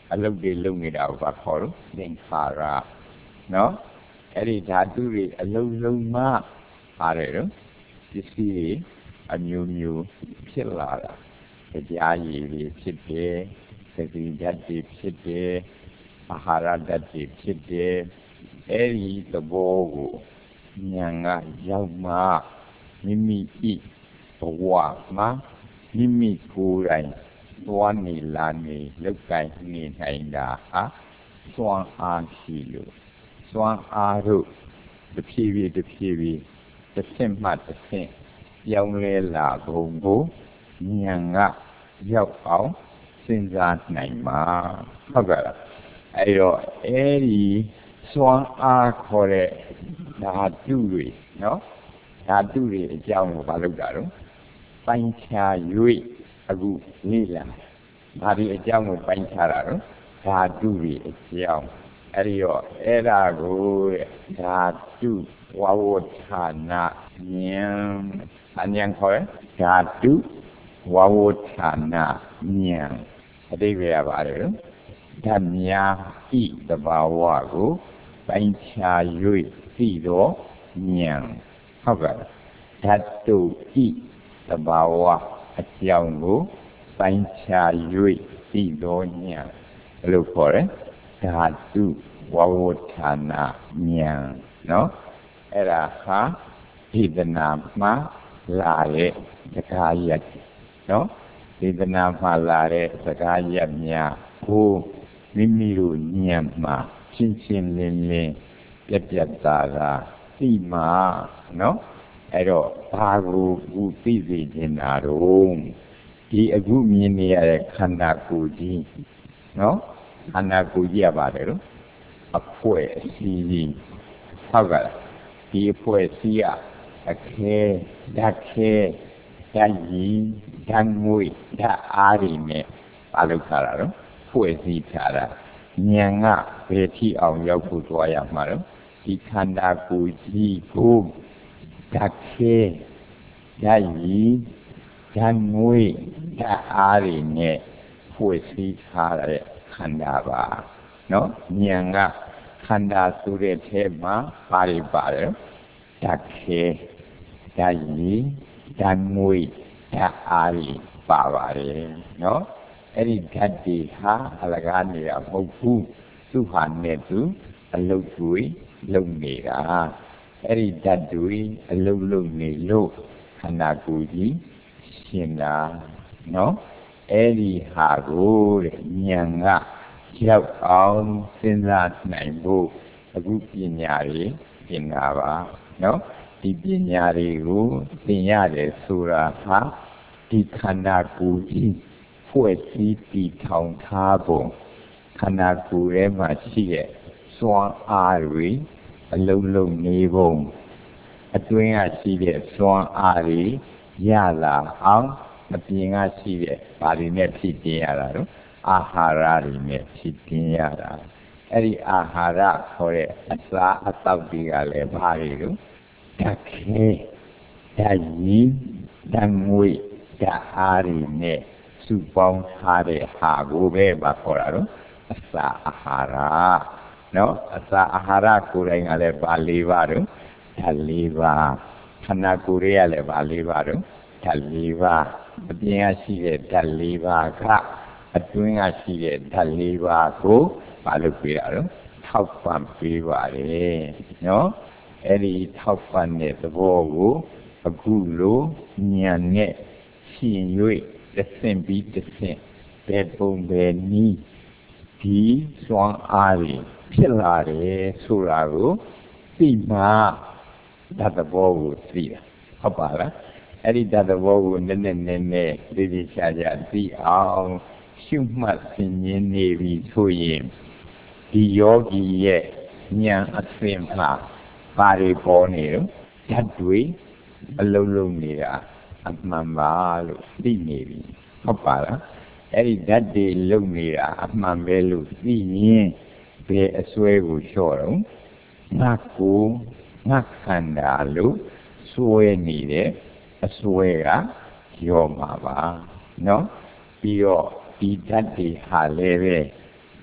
အလုပ်တွေလုပ်နေတာကိုပါခေါ်လို့သင်္ခါရနော်အဲ့ဒီဓာတုတွေအလုံးလုံးမှပါတယ်နော်ပစ္စည်းတွေအမျိုးမျိုးဖြစ်လာတာတရားရည်တွေဖြစ်တယ်သတိဓာတ်တွေဖြစ်တယ်အာဟာရဓာတ်တွေဖြစ်တယ်အဲ့ဒီသဘောကိုဉာဏ်ကရောက်မှမိမိဤဘဝမှာမိမိကိုယ်တိုင်သွားနေလာနေလောက်ကိုင်းနေနိုင်တာဟာစွမ်းအားရှိလို့စွမ်းအားတို့တစ်ဖြည်းဖြည်းတစ်ဖြည်းဖြည်းတစ်ဆင့်မှတစ်ဆင့်ပြောင်းလဲလာကုန်ကိုဉာဏ်ကရောက်အောင်စဉ်းစားနိုင်မှာဟုတ်ကဲ့လားအဲ့တော့အဲ့ဒီစွမ်းအားခေါ်တဲ့ဓာတုတွေနော်ဓာတုတွေအကြောင်းကိုမလုပ်တာတော့ပိုင်းခြား၍အခုလေ့လာဒါဒီအကြောင်းကိုပိုင်းခြားတာတော့ဓာတုတွေအကြောင်းအဲ့ဒီတော့အဲ့ဒါကိုဓာတုဝဝဌာနဉာဏ်အဉာဏ်ခေါ်ဓာတုဝဝဌာနဉာဏ်အတိပ္ပယ်ရပါတယ်ဓာတ်များဤသဘာဝကိုပိုင်းခြား၍သိသောဉာဏ်ဟုတ်ကဲ့ဓာတုဤသဘာဝအကြောင်းကိုပိုင်းခြား၍သိသောဉာဏ်ဘယ်လိုခေါ်လဲဓာတုဝဝဌာနဉာဏ်နော်အဲ့ဒါဟာဒေသနာမှာလာတဲ့စကားရပ်နော်ဒေသနာမှာလာတဲ့စကားရပ်များကိုမိမိတို့ဉာဏ်မှာရှင်းရှင်းလင်းလင်းပြတ်ပြတ်သားသားသိမှာနော်အဲ့တော့ဘာကိုခုသိစေချင်တာတော့ဒီအခုမြင်နေရတဲ့ခန္ဓာကိုယ်ကြီးနော်ခန္ဓာကိုယ်ကြီးရပါတယ်လို့အဖွဲအစည်းကြီးဟုတ်ကဲ့ဒီအဖွဲအစည်းအခဲဓာတ်ခဲဓာတ်ကြီးဓာတ်ငွေဓာတ်အားတွေနဲ့ပါလို့ခါတာတော့ဖွဲ့စည်းထားတာဉာဏ်ကဘယ်ထိအောင်ရောက်ဖို့သွားရမှာတော့ဒီခန္ဓာကိုယ်ကြီးကိုဓာတ်ခဲဓာတ်ကြီးဓာတ်ငွေဓာတ်အားတွေနဲ့ဖွဲ့စည်းထားတဲ့ခန္ဓာပါနော်ဉာဏ်ကခန္ဓာဆိုတဲ့ထဲမှာပါရပါတယ်ဓာတ်ခဲဓာတ်ကြီးဓာတ်ငွေဓာတ်အားတွေပါပါတယ်နော်အဲ့ဒီဓာတ်တွေဟာအလကားနေတာမဟုတ်ဘူးသူ့ဟာနဲ့သူအလုတ်တွေလုံနေတာအဲ့ဒီဓာတ်တွေအလုတ်လုံနေလို့ခန္ဓာကိုယ်ကြီးရှင်တာနော်အဲ့ဒီဟာကိုတဲ့ဉာဏ်ကရောက်အောင်စဉ်းစားနိုင်ဖို့အခုပညာတွေသင်တာပါနော်ဒီပညာတွေကိုသင်ရတယ်ဆိုတာဟာဒီခန္ဓာကိုယ်ကြီးဖွဲ့စည်းတည်ထောင်ထားပုံခန္ဓာကိုယ်ထဲမှာရှိတဲ့စွမ်းအားတွေအလုံးလုံးနေပုံအတွင်းကရှိတဲ့စွမ်းအားတွေရလာအောင်အပြင်ကရှိတဲ့ဘာတွေနဲ့ဖြစ်တင်ရတာတော့အာဟာရတွေနဲ့ဖြစ်တင်ရတာအဲ့ဒီအာဟာရခေါ်တဲ့အစာအသောက်တွေကလည်းဘာတွေလို့ဓာတ်ခဲဓာတ်ကြီးဓာတ်ငွေဓာတ်အားတွေနဲ့စုပေါင်းထားတဲ့ဟာကိုပဲဘာခေါ်တာတော့အစာအာဟာရနော်အစာအာဟာရကိုယ်တိုင်ကလည်းဘာလေးပါတော့ဓာတ်လေးပါခန္ဓာကိုယ်ရဲ့လည်းဘာလေးပါတော့ဓာတ်လေးပါအပြင်ကရှိတဲ့ဓာတ်လေးပါကအတွင်းကရှိတဲ့ဓာတ်လေးပါကိုဘာလို့ပြရတော့ထောက်ပံ့ပေးပါတယ်နော်အဲ့ဒီထောက်ပံ့တဲ့သဘောကိုအခုလိုဉာဏ်နဲ့ရှင်၍တစ်ဆင့်ပြီးတစ်ဆင့်ဘယ်ပုံဘယ်နည်းဒီစွမ်းအားတွေဖြစ်လာတယ်ဆိုတာကိုသိမှဓာတ်သဘောကိုသိတာဟုတ်ပါလားအဲ့ဒီဓာတ်သဘောကိုနည်းနည်းနည်းနည်းသိသိချာချာသိအောင်ရှုမှတ်သိမြင်နေပြီဆိုရင်ဒီယောဂီရဲ့ဉာဏ်အသင်မှာပါရီပေါ်နေတော့ဓာတ်တွေအလုံးလုံးနေတာအမှန်ပါလို့သိနေပြီဟုတ်ပါလားအဲ့ဒီဓာတ်တွေလုံနေတာအမှန်ပဲလို့သိရင်ဘယ်အစွဲကိုလျှော့တော့ငါကိုငါခန္ဓာလို့စွဲနေတဲ့အစွဲကရောမှာပါနော်ပြီးတော့ဒီဓာတ်တွေဟာလည်းပဲ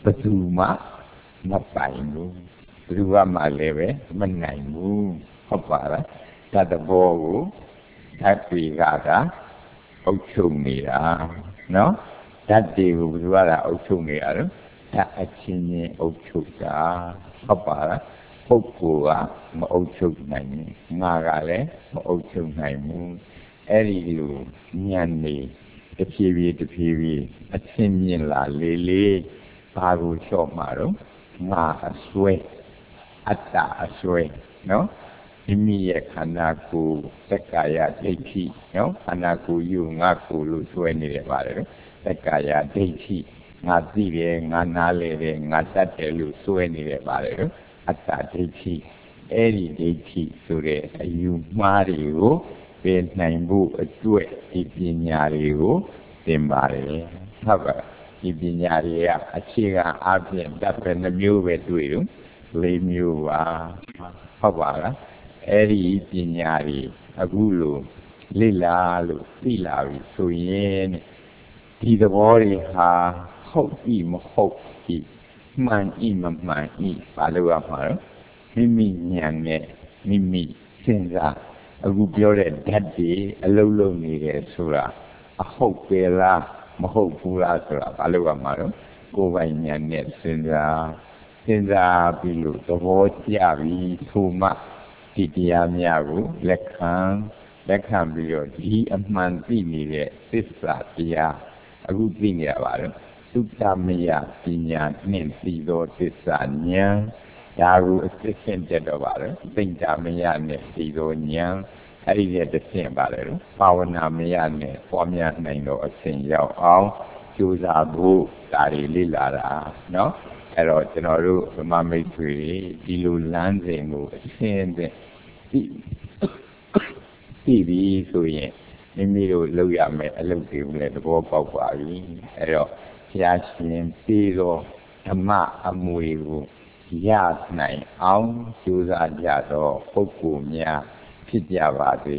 ဘသူမှမပိုင်ဘူးဘသူကမှလည်းပဲမနိုင်ဘူးဟုတ်ပါလားဓာတ်သဘောကိုဓာတ်တွေကသာအုပ်ချုပ်နေတာနော်ဓာတ်တွေကိုဘသူကသာအုပ်ချုပ်နေတာလို့ဓာတ်အချင်းချင်းအုပ်ချုပ်တာဟုတ်ပါလားပုဂ္ဂိုလ်ကမအုပ်ချုပ်နိုင်ဘူးငါကလည်းမအုပ်ချုပ်နိုင်ဘူးအဲ့ဒီလိုဉာဏ်နေတဖြည်းဖြည်းတဖြည်းဖြည်းအချင်းမြင့်လာလေလေဘာကိုလျှော့မှာတော့ငါအစွဲအတ္တအစွဲနော်မိမိရဲ့ခန္ဓာကိုယ်သက္ကာယဒိဋ္ဌိနော်ခန္ဓာကိုယ်ယူငါကိုယ်လို့စွဲနေတယ်ပါတယ်သက္ကာယဒိဋ္ဌိငါသိတယ်ငါနားလဲတယ်ငါတတ်တယ်လို့စွဲနေတယ်ပါတယ်အတ္တဒိဋ္ဌိအဲ့ဒီဒိဋ္ဌိဆိုတဲ့အယူမှားတွေကိုပယ်နိုင်ဖို့အတွက်ဒီပညာတွေကိုသင်ပါတယ်ဟုတ်ပါဒီပညာတွေကအခြေခံအပြင်တတ်ပဲနှမျိုးပဲတွေ့တော့လေးမျိုးပါဟုတ်ပါလားအဲ့ဒီပညာတွေအခုလိုလေ့လာလို့သိလာပြီဆိုရင်ဒီသဘောတွေဟာဟုတ်ပြီမဟုတ်ပြီမှန်ဤမမှန်ဤဘာလို့ရမှာလဲမိမိဉာဏ်နဲ့မိမိစဉ်းစားအခုပြောတဲ့ဓာတ်တွေအလုံးလုံးနေတယ်ဆိုတာအဟုတ်ပဲလားမဟုတ်ဘူးလားဆိုတာဘာလို့ရမှာလဲကိုယ်ပိုင်ဉာဏ်နဲ့စဉ်းစားစဉ်းစားပြီးလို့သဘောကျပြီဆိုမှဒီတရားများကိုလက်ခံလက်ခံပြီးတော့ဒီအမှန်သိနေတဲ့သစ္စာတရားအခုသိနေရပါတယ်သုတမယပညာနဲ့သိသောသစ္စာဉာဏ်ဒါကိုအစစ်စစ်တက်တော့ပါတယ်သိတ္တမယနဲ့သိသောဉာဏ်အဲ့ဒီတဲ့တစ်ဆင့်ပါတယ်လို့ဘာဝနာမယနဲ့ပွားများနိုင်တော့အစဉ်ရောက်အောင်ကြိုးစားဖို့ဒါတွေလေ့လာတာနော်အဲ့တော့ကျွန်တော်တို့ဗမာမိတ်ဆွေဒီလိုလမ်းစဉ်ကိုအရှင်းတဲ့သိသိပြီးဆိုရင်မိမိတို့လုပ်ရမယ်အလုပ်တွေကိုလည်းသဘောပေါက်ပါပြီအဲ့တော့ဘုရားရှင်ပြီးတော့ဓမ္မအမွေကိုရနိုင်အောင်ကြိုးစားကြတော့ပုဂ္ဂိုလ်များဖြစ်ကြပါစေ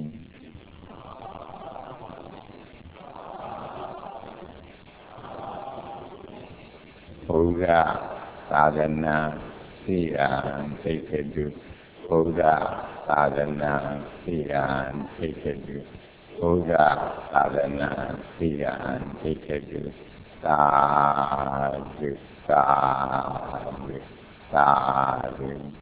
ဘုရားသာသနာသိရာသိခေတုဘုရားသာသနာသိရာသိခေတုဘုရားသာသနာသိရာသိခေတုသာဓုသာဓုသာဓု